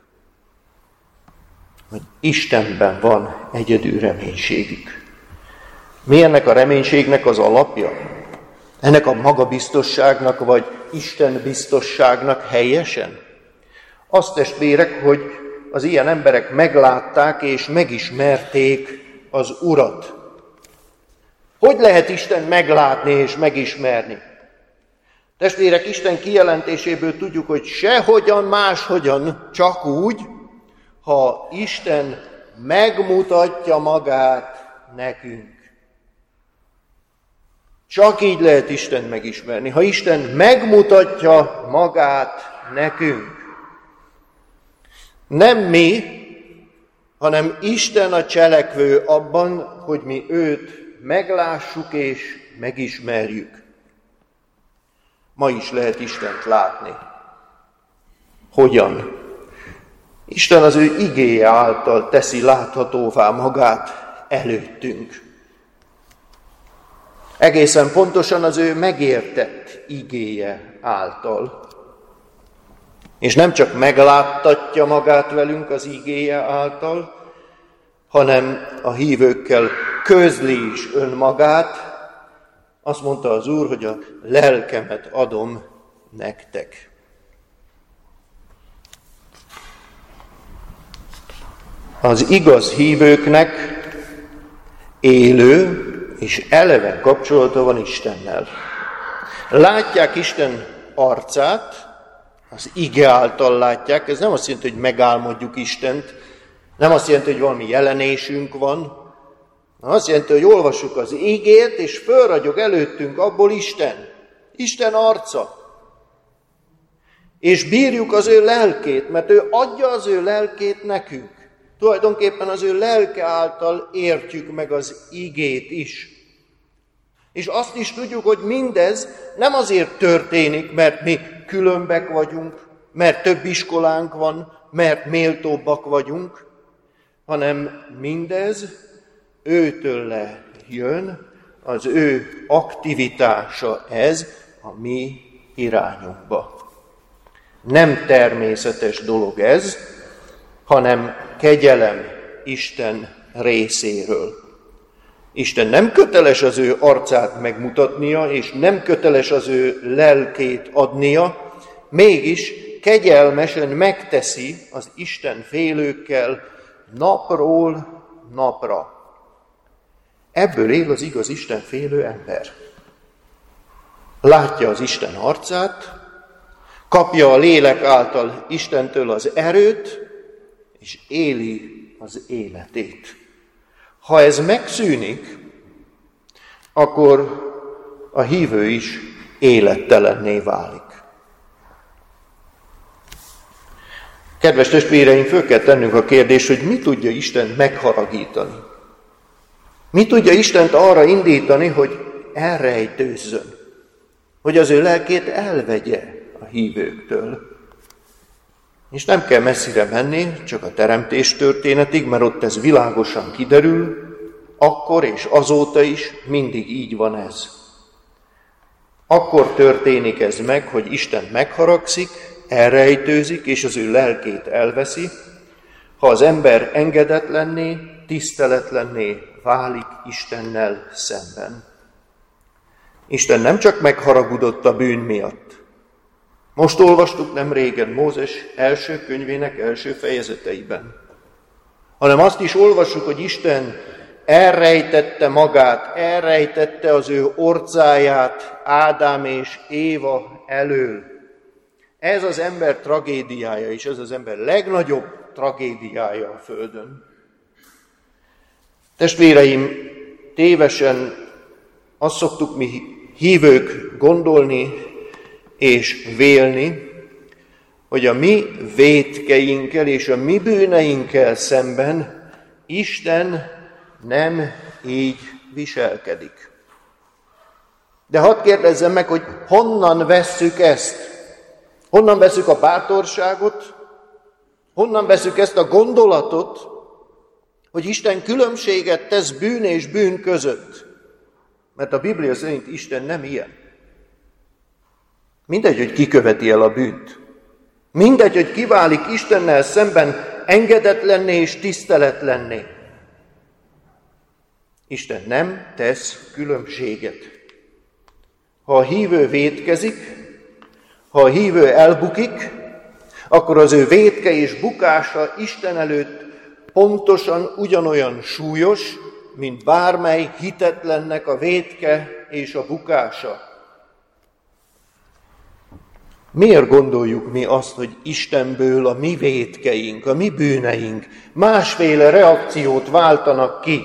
Hogy Istenben van egyedül reménységük. Mi ennek a reménységnek az alapja? Ennek a magabiztosságnak, vagy Isten biztosságnak helyesen? Azt, testvérek, hogy az ilyen emberek meglátták és megismerték az Urat. Hogy lehet Isten meglátni és megismerni? Testvérek, Isten kijelentéséből tudjuk, hogy sehogyan máshogyan, csak úgy, ha Isten megmutatja magát nekünk. Csak így lehet Isten megismerni, ha Isten megmutatja magát nekünk. Nem mi, hanem Isten a cselekvő abban, hogy mi őt meglássuk és megismerjük. Ma is lehet Istent látni. Hogyan? Isten az ő igéje által teszi láthatóvá magát előttünk. Egészen pontosan az ő megértett igéje által. És nem csak megláttatja magát velünk az igéje által, hanem a hívőkkel közli is önmagát. Azt mondta az Úr, hogy a lelkemet adom nektek. Az igaz hívőknek élő és eleven kapcsolata van Istennel. Látják Isten arcát, az ige által látják, ez nem azt jelenti, hogy megálmodjuk Istent, nem azt jelenti, hogy valami jelenésünk van, hanem azt jelenti, hogy olvassuk az igét, és fölragyog előttünk abból Isten arca. És bírjuk az ő lelkét, mert ő adja az ő lelkét nekünk. Tulajdonképpen az ő lelke által értjük meg az igét is. És azt is tudjuk, hogy mindez nem azért történik, mert mi különbek vagyunk, mert több iskolánk van, mert méltóbbak vagyunk, hanem mindez őtőle jön, az ő aktivitása ez a mi irányunkba. Nem természetes dolog ez, hanem kegyelem Isten részéről. Isten nem köteles az ő arcát megmutatnia, és nem köteles az ő lelkét adnia, mégis kegyelmesen megteszi az Isten félőkkel napról napra. Ebből él az igaz Isten félő ember. Látja az Isten arcát, kapja a lélek által Istentől az erőt, és éli az életét. Ha ez megszűnik, akkor a hívő is élettelenné válik. Kedves testvéreim, föl kell tennünk a kérdést, hogy mi tudja Istent megharagítani. Mi tudja Istent arra indítani, hogy elrejtőzzön, hogy az ő lelkét elvegye a hívőktől. És nem kell messzire menni, csak a teremtés történetig, mert ott ez világosan kiderül, akkor és azóta is mindig így van ez. Akkor történik ez meg, hogy Isten megharagszik, elrejtőzik, és az ő lelkét elveszi, ha az ember engedetlenné, tiszteletlenné válik Istennel szemben. Isten nem csak megharagudott a bűn miatt. Most olvastuk nem régen Mózes első könyvének első fejezeteiben, hanem azt is olvassuk, hogy Isten elrejtette magát, elrejtette az ő orcáját Ádám és Éva elől. Ez az ember tragédiája, és ez az ember legnagyobb tragédiája a földön. Testvéreim, tévesen azt szoktuk mi hívők gondolni és vélni, hogy a mi vétkeinkkel és a mi bűneinkkel szemben Isten nem így viselkedik. De hadd kérdezzem meg, hogy honnan vesszük ezt? Honnan vesszük a bátorságot? Honnan vesszük ezt a gondolatot, hogy Isten különbséget tesz bűn és bűn között? Mert a Biblia szerint Isten nem ilyen. Mindegy, hogy ki követi el a bűnt. Mindegy, hogy kiválik Istennel szemben engedetlenné és tiszteletlenné. Isten nem tesz különbséget. Ha a hívő vétkezik, ha a hívő elbukik, akkor az ő vétke és bukása Isten előtt pontosan ugyanolyan súlyos, mint bármely hitetlennek a vétke és a bukása. Miért gondoljuk mi azt, hogy Istenből a mi vétkeink, a mi bűneink másféle reakciót váltanak ki?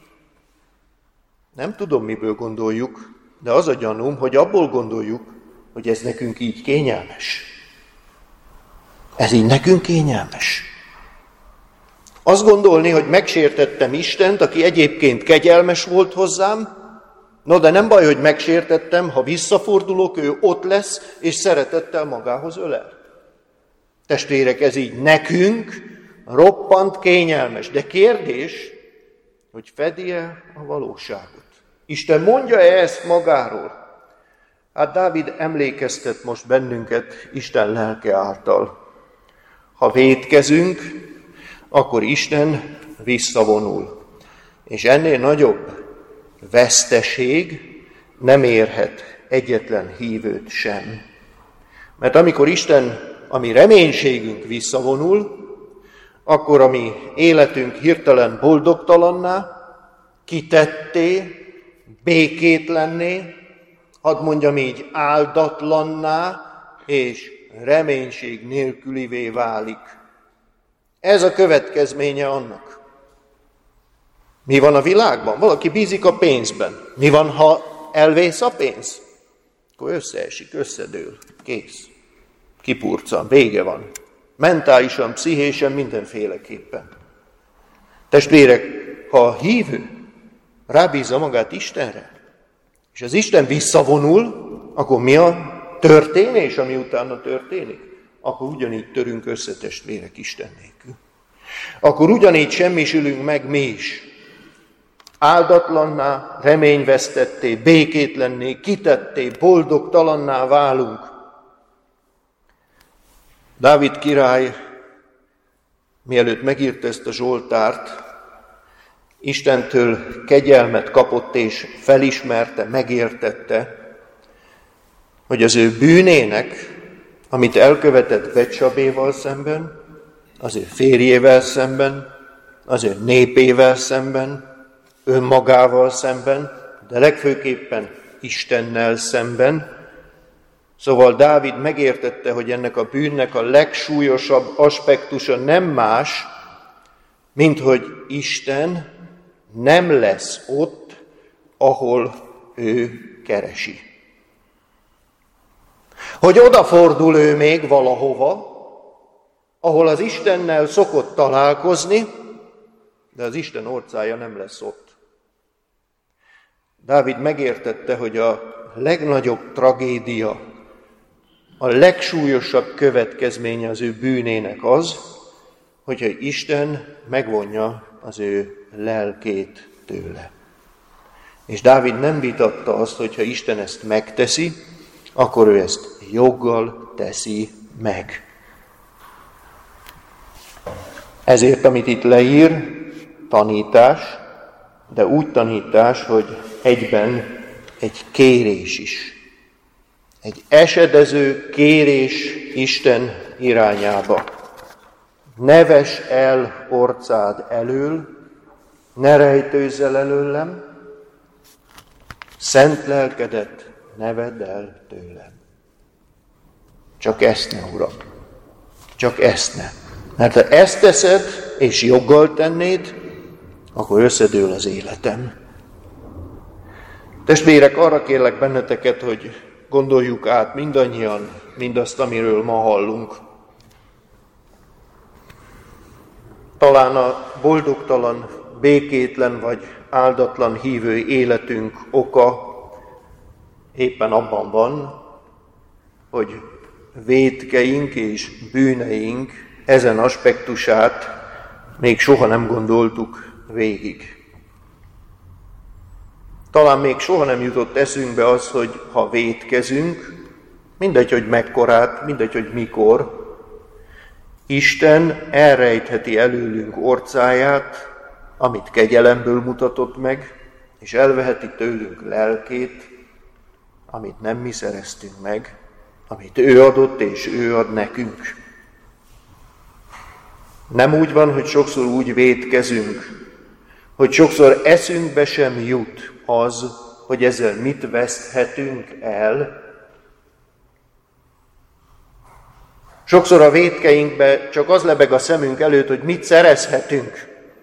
Nem tudom, miből gondoljuk, de az a gyanúm, hogy abból gondoljuk, hogy ez nekünk így kényelmes. Ez így nekünk kényelmes. Azt gondolni, hogy megsértettem Istent, aki egyébként kegyelmes volt hozzám, no, de nem baj, hogy megsértettem, ha visszafordulok, ő ott lesz, és szeretettel magához ölel. Testvérek, ez így nekünk roppant kényelmes. De kérdés, hogy fedi-e a valóságot? Isten mondja-e ezt magáról? Hát Dávid emlékeztet most bennünket Isten lelke által. Ha vétkezünk, akkor Isten visszavonul. És ennél nagyobb veszteség nem érhet egyetlen hívőt sem. Mert amikor Isten, a mi reménységünk visszavonul, akkor a mi életünk hirtelen boldogtalanná, kitetté, békétlenné, hadd mondjam így, áldatlanná és reménység nélkülivé válik. Ez a következménye annak. Mi van a világban? Valaki bízik a pénzben. Mi van, ha elvész a pénz? Akkor összeesik, összedől, kész. Kipurcan, vége van. Mentálisan, pszichésen, mindenféleképpen. Testvérek, ha a hívő rábízza magát Istenre, és az Isten visszavonul, akkor mi a történés, ami utána történik? Akkor ugyanígy törünk össze, testvérek, Isten nélkül. Akkor ugyanígy semmisülünk meg mi is. Áldatlanná, reményvesztetté, békétlenné, kitetté, boldogtalanná válunk. Dávid király, mielőtt megírta ezt a Zsoltárt, Istentől kegyelmet kapott és felismerte, megértette, hogy az ő bűnének, amit elkövetett Betsabéval szemben, az ő férjével szemben, az ő népével szemben, önmagával szemben, de legfőképpen Istennel szemben. Szóval Dávid megértette, hogy ennek a bűnnek a legsúlyosabb aspektusa nem más, mint hogy Isten nem lesz ott, ahol ő keresi. Hogy odafordul ő még valahova, ahol az Istennel szokott találkozni, de az Isten orcája nem lesz ott. Dávid megértette, hogy a legnagyobb tragédia, a legsúlyosabb következménye az ő bűnének az, hogyha Isten megvonja az ő lelkét tőle. És Dávid nem vitatta azt, hogyha Isten ezt megteszi, akkor ő ezt joggal teszi meg. Ezért, amit itt leír, tanítás, de úgy tanítás, hogy egyben egy kérés is. Egy esedező kérés Isten irányába. Ne vess el orcád elől, ne rejtőzz el előlem, szent lelkedet ne vedd el tőlem. Csak ezt ne, Uram, csak ezt ne. Mert ha ezt teszed, és joggal tennéd, akkor összedől az életem. Testvérek, arra kérlek benneteket, hogy gondoljuk át mindannyian mindazt, amiről ma hallunk. Talán a boldogtalan, békétlen vagy áldatlan hívő életünk oka éppen abban van, hogy vétkeink és bűneink ezen aspektusát még soha nem gondoltuk végig. Talán még soha nem jutott eszünkbe az, hogy ha vétkezünk, mindegy, hogy mekkorát, mindegy, hogy mikor, Isten elrejtheti előlünk orcáját, amit kegyelemből mutatott meg, és elveheti tőlünk lelkét, amit nem mi szereztünk meg, amit ő adott és ő ad nekünk. Nem úgy van, hogy sokszor úgy vétkezünk, hogy sokszor eszünkbe sem jut az, hogy ezzel mit veszthetünk el. Sokszor a vétkeinkbe csak az lebeg a szemünk előtt, hogy mit szerezhetünk.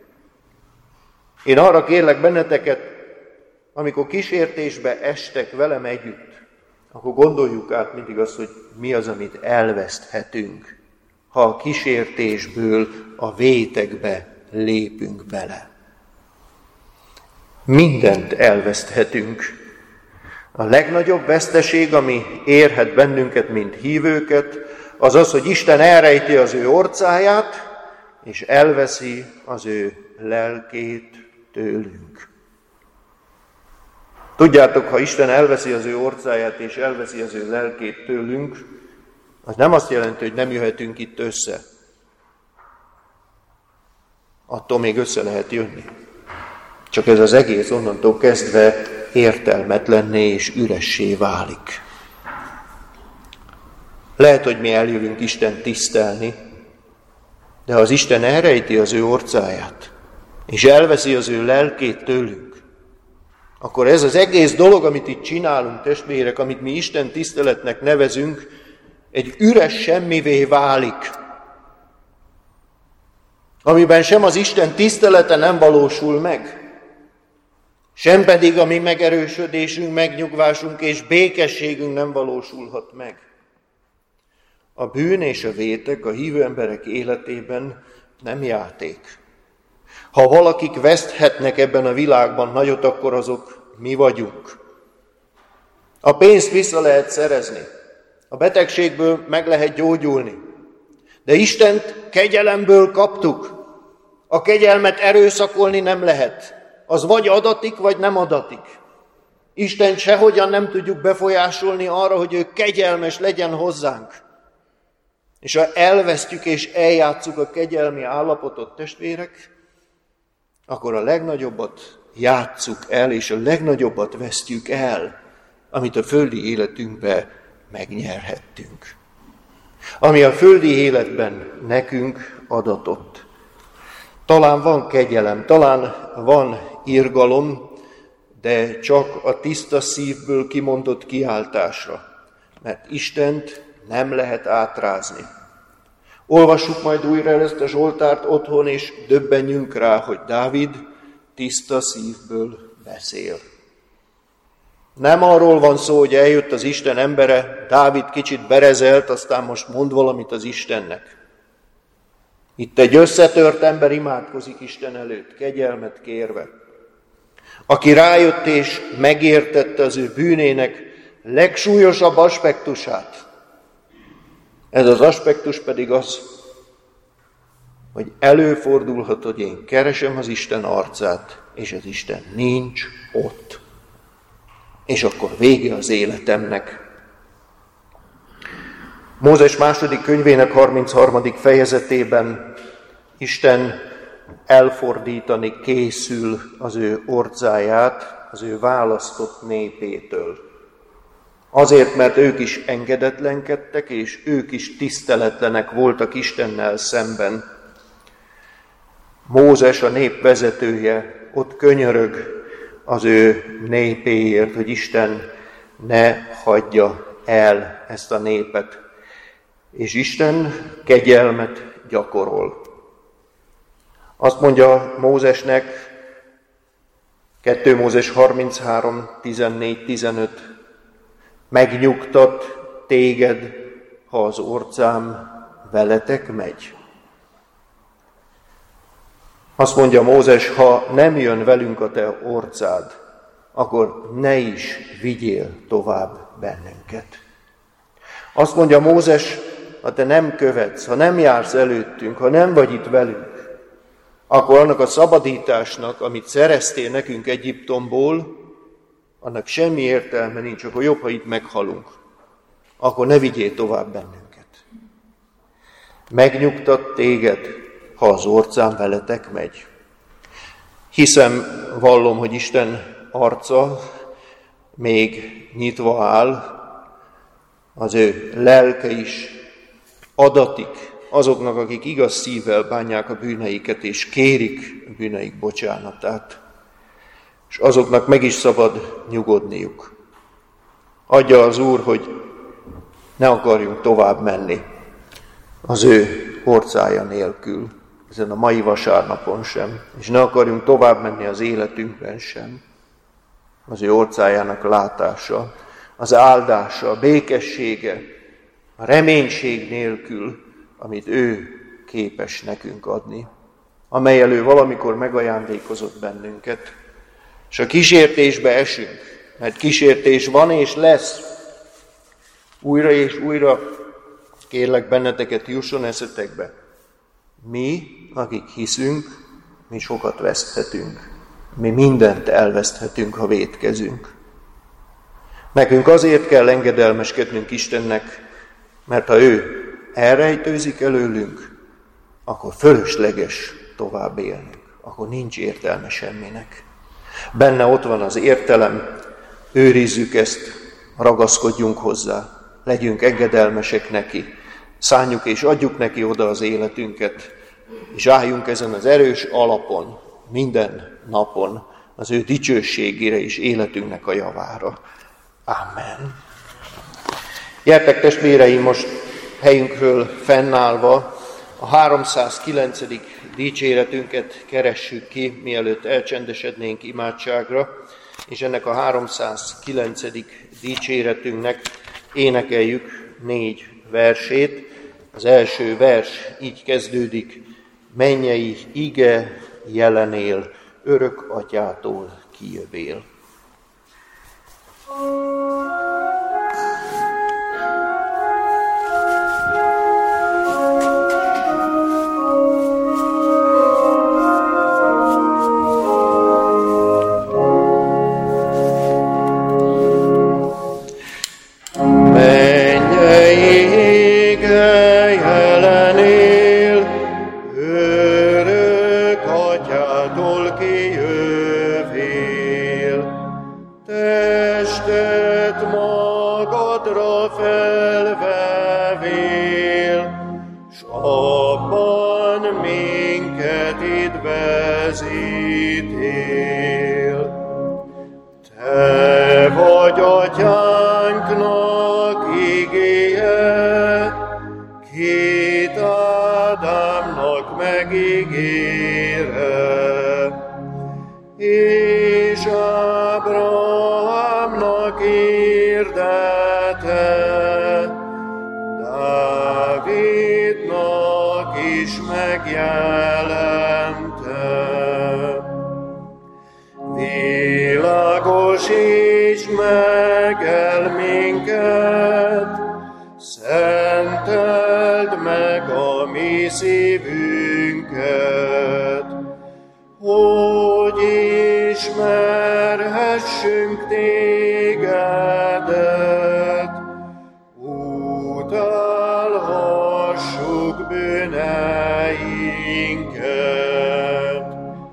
Én arra kérlek benneteket, amikor kísértésbe estek velem együtt, akkor gondoljuk át mindig azt, hogy mi az, amit elveszthetünk, ha a kísértésből a vétekbe lépünk bele. Mindent elveszthetünk. A legnagyobb veszteség, ami érhet bennünket, mint hívőket, az az, hogy Isten elrejti az ő orcáját, és elveszi az ő lelkét tőlünk. Tudjátok, ha Isten elveszi az ő orcáját, és elveszi az ő lelkét tőlünk, az nem azt jelenti, hogy nem jöhetünk itt össze. Attól még össze lehet jönni. Csak ez az egész onnantól kezdve értelmetlenné és üressé válik. Lehet, hogy mi eljövünk Isten tisztelni, de ha az Isten elrejti az ő orcáját, és elveszi az ő lelkét tőlünk, akkor ez az egész dolog, amit itt csinálunk, testvérek, amit mi Isten tiszteletnek nevezünk, egy üres semmivé válik, amiben sem az Isten tisztelete nem valósul meg, sem pedig a mi megerősödésünk, megnyugvásunk és békességünk nem valósulhat meg. A bűn és a vétek a hívő emberek életében nem játék. Ha valakik veszthetnek ebben a világban nagyot, akkor azok mi vagyunk. A pénzt vissza lehet szerezni, a betegségből meg lehet gyógyulni, de Istent kegyelemből kaptuk. A kegyelmet erőszakolni nem lehet. Az vagy adatik, vagy nem adatik. Isten sehogyan nem tudjuk befolyásolni arra, hogy ő kegyelmes legyen hozzánk. És ha elvesztjük és eljátszuk a kegyelmi állapotot, testvérek, akkor a legnagyobbat játsszuk el, és a legnagyobbat vesztjük el, amit a földi életünkben megnyerhettünk. Ami a földi életben nekünk adatott. Talán van kegyelem, talán van irgalom, de csak a tiszta szívből kimondott kiáltásra, mert Istent nem lehet átrázni. Olvassuk majd újra ezt a Zsoltárt otthon, és döbbenjünk rá, hogy Dávid tiszta szívből beszél. Nem arról van szó, hogy eljött az Isten embere, Dávid kicsit berezelt, aztán most mond valamit az Istennek. Itt egy összetört ember imádkozik Isten előtt, kegyelmet kérve. Aki rájött és megértette az ő bűnének legsúlyosabb aspektusát. Ez az aspektus pedig az, hogy előfordulhat, hogy én keresem az Isten arcát, és az Isten nincs ott. És akkor vége az életemnek. Mózes második könyvének 33. fejezetében Isten elfordítani készül az ő orcáját az ő választott népétől. Azért, mert ők is engedetlenkedtek, és ők is tiszteletlenek voltak Istennel szemben. Mózes, a nép vezetője, ott könyörög az ő népéért, hogy Isten ne hagyja el ezt a népet. És Isten kegyelmet gyakorol. Azt mondja Mózesnek, 2 Mózes 33, 14-15, megnyugtat téged, ha az orcám veletek megy. Azt mondja Mózes, ha nem jön velünk a te orcád, akkor ne is vigyél tovább bennünket. Azt mondja Mózes, ha te nem követsz, ha nem jársz előttünk, ha nem vagy itt velünk, akkor annak a szabadításnak, amit szereztél nekünk Egyiptomból, annak semmi értelme nincs, akkor jobb, ha itt meghalunk. Akkor ne vigyél tovább bennünket. Megnyugtat téged, ha az orcám veletek megy. Hiszem, vallom, hogy Isten arca még nyitva áll, az ő lelke is adatik azoknak, akik igaz szívvel bánják a bűneiket, és kérik a bűneik bocsánatát. És azoknak meg is szabad nyugodniuk. Adja az Úr, hogy ne akarjunk tovább menni az ő orcája nélkül, ezen a mai vasárnapon sem, és ne akarjunk tovább menni az életünkben sem. Az ő orcájának látása, az áldása, a békessége, a reménység nélkül, amit ő képes nekünk adni, amely elő valamikor megajándékozott bennünket. És a kísértésbe esünk, mert kísértés van és lesz. Újra és újra kérlek benneteket, jusson eszetekbe. Mi, akik hiszünk, mi sokat veszthetünk. Mi mindent elveszthetünk, ha vétkezünk. Nekünk azért kell engedelmeskednünk Istennek, mert ha ő elrejtőzik előlünk, akkor fölösleges tovább élnünk. Akkor nincs értelme semminek. Benne ott van az értelem, őrizzük ezt, ragaszkodjunk hozzá, legyünk engedelmesek neki, szánjuk és adjuk neki oda az életünket, és álljunk ezen az erős alapon, minden napon az ő dicsőségére és életünknek a javára. Amen. Gyertek testvéreim, most helyünkről fennállva a 309. dicséretünket keressük ki, mielőtt elcsendesednénk imádságra, és ennek a 309. dicséretünknek énekeljük 4 versét. Az első vers így kezdődik: mennyei ige jelenél, örök atyától kijövél.
Atyától abban minket itt vezítél. Te vagy atyánknak igéje, két Ádámnak megígére, és Ábrahámnak hirdete, Dávidnak is megjelente. Világosíts meg el minket, szenteld meg a mi szívünket, hogy ismerhessünk tégedet, utálhassuk bűneinket.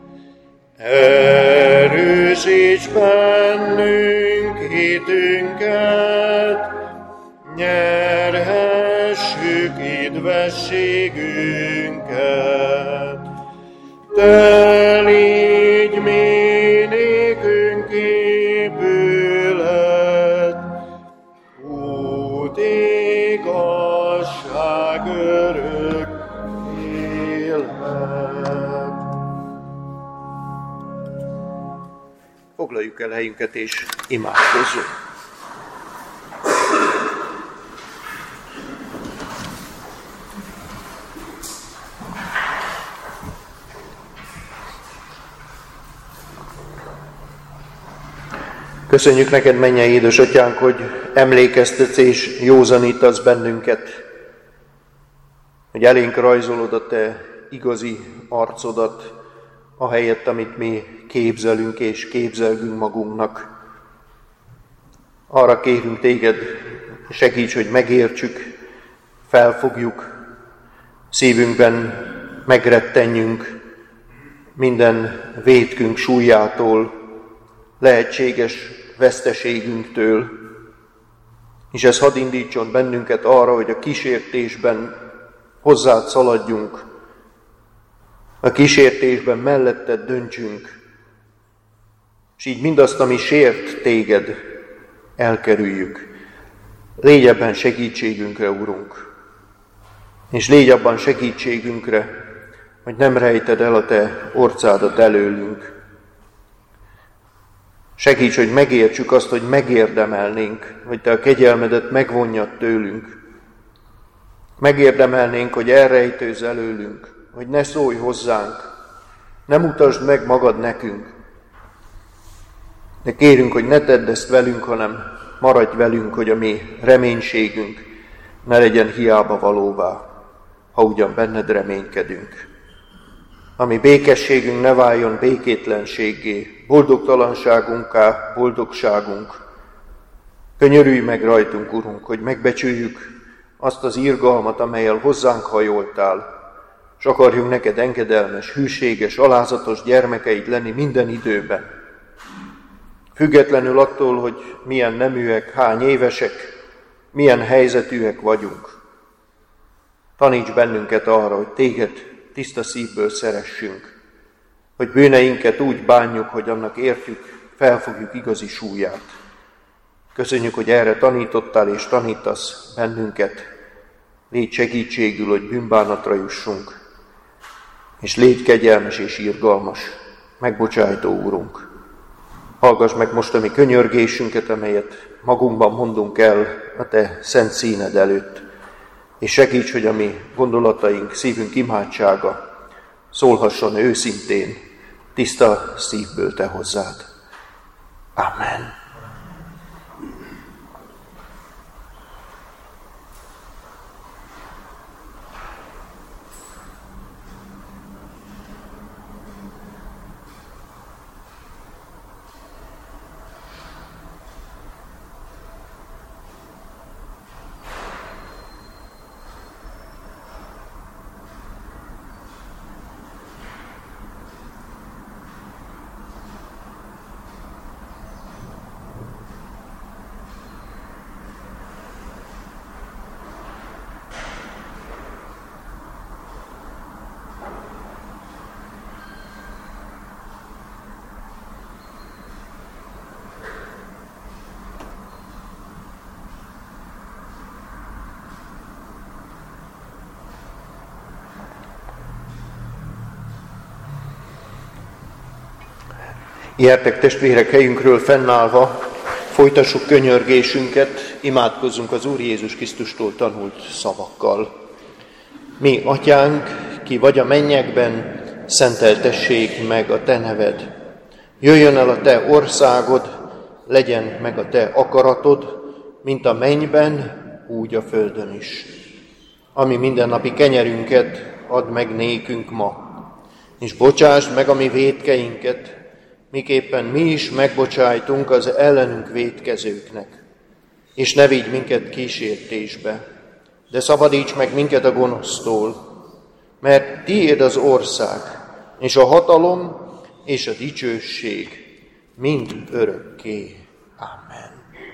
Erősíts bennünk hitünket, nyerhessük idvességünket. Te légy mi nékünk épület, út, igazság, örök élet.
Foglaljuk el helyünket és imádkozzunk. Köszönjük neked, mennyei édesatyánk, hogy emlékeztetsz és józanítasz bennünket, hogy elénk rajzolod a te igazi arcodat, ahelyett, amit mi képzelünk és képzelgünk magunknak. Arra kérünk téged, segíts, hogy megértsük, felfogjuk, szívünkben megrettenjünk minden vétkünk súlyától, lehetséges veszteségünktől, és ez hadd indítson bennünket arra, hogy a kísértésben hozzád szaladjunk, a kísértésben melletted döntsünk, és így mindazt, ami sért téged, elkerüljük. Légy ebben segítségünkre, Urunk, és légy abban segítségünkre, hogy nem rejted el a te orcádat előlünk. Segíts, hogy megértsük azt, hogy megérdemelnénk, hogy te a kegyelmedet megvonjad tőlünk. Megérdemelnénk, hogy elrejtőzz előlünk, hogy ne szólj hozzánk, ne mutasd meg magad nekünk. De kérünk, hogy ne tedd ezt velünk, hanem maradj velünk, hogy a mi reménységünk ne legyen hiába valóvá, ha ugyan benned reménykedünk. A mi békességünk ne váljon békétlenséggé, boldogtalanságunká boldogságunk. Könyörülj meg rajtunk, Urunk, hogy megbecsüljük azt az irgalmat, amellyel hozzánk hajoltál, és akarjunk neked engedelmes, hűséges, alázatos gyermekeid lenni minden időben. Függetlenül attól, hogy milyen neműek, hány évesek, milyen helyzetűek vagyunk. Taníts bennünket arra, hogy téged tiszta szívből szeressünk, hogy bűneinket úgy bánjuk, hogy annak értjük, felfogjuk igazi súlyát. Köszönjük, hogy erre tanítottál és tanítasz bennünket. Légy segítségül, hogy bűnbánatra jussunk, és légy kegyelmes és irgalmas, megbocsájtó Úrunk. Hallgass meg most a mi könyörgésünket, amelyet magunkban mondunk el a te szent színed előtt, és segíts, hogy a mi gondolataink, szívünk imádsága szólhasson őszintén, tiszta szívből te hozzád. Amen. Gyertek testvérek, helyünkről fennállva, folytassuk könyörgésünket, imádkozzunk az Úr Jézus Krisztustól tanult szavakkal. Mi, Atyánk, ki vagy a mennyekben, szenteltessék meg a Te neved. Jöjjön el a Te országod, legyen meg a Te akaratod, mint a mennyben, úgy a földön is. Ami mindennapi kenyerünket add meg nékünk ma, és bocsásd meg a mi vétkeinket, miképpen mi is megbocsájtunk az ellenünk vétkezőknek. És ne vigy minket kísértésbe, de szabadíts meg minket a gonosztól, mert tiéd az ország, és a hatalom, és a dicsőség mind örökké. Amen.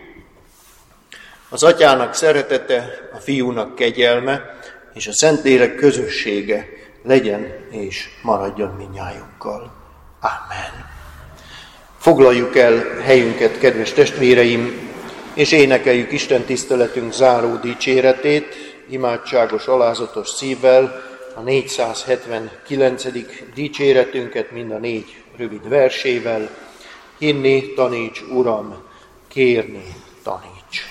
Az Atyának szeretete, a Fiúnak kegyelme, és a Szentlélek közössége legyen és maradjon mindnyájunkkal. Amen. Foglaljuk el helyünket, kedves testvéreim, és énekeljük Isten tiszteletünk záró dicséretét, imádságos, alázatos szívvel, a 479. dicséretünket mind a 4 rövid versével. Hinni taníts, Uram, kérni taníts.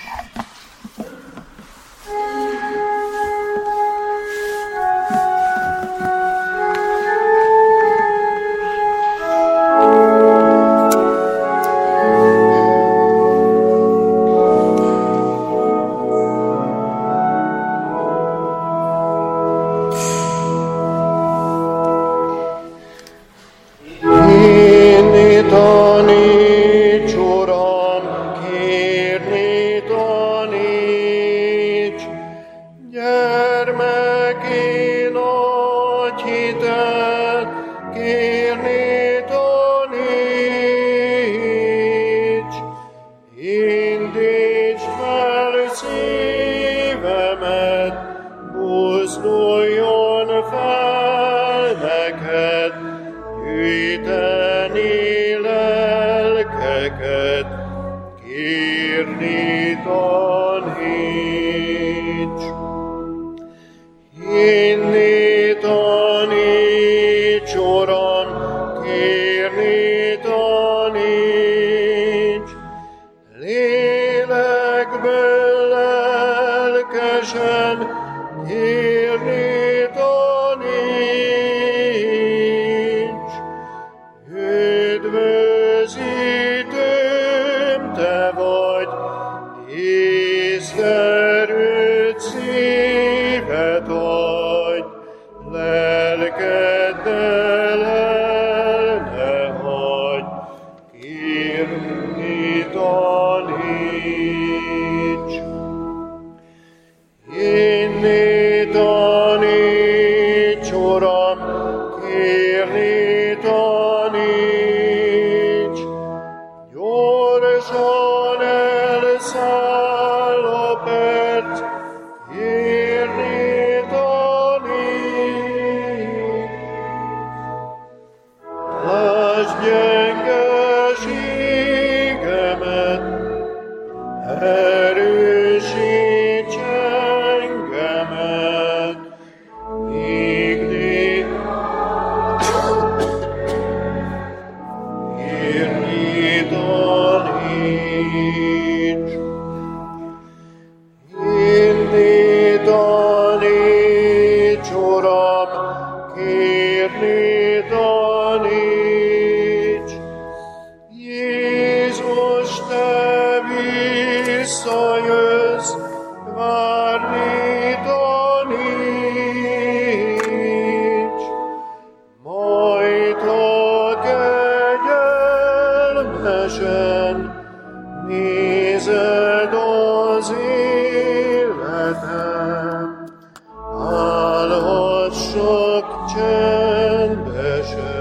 Állhat sok csendesen,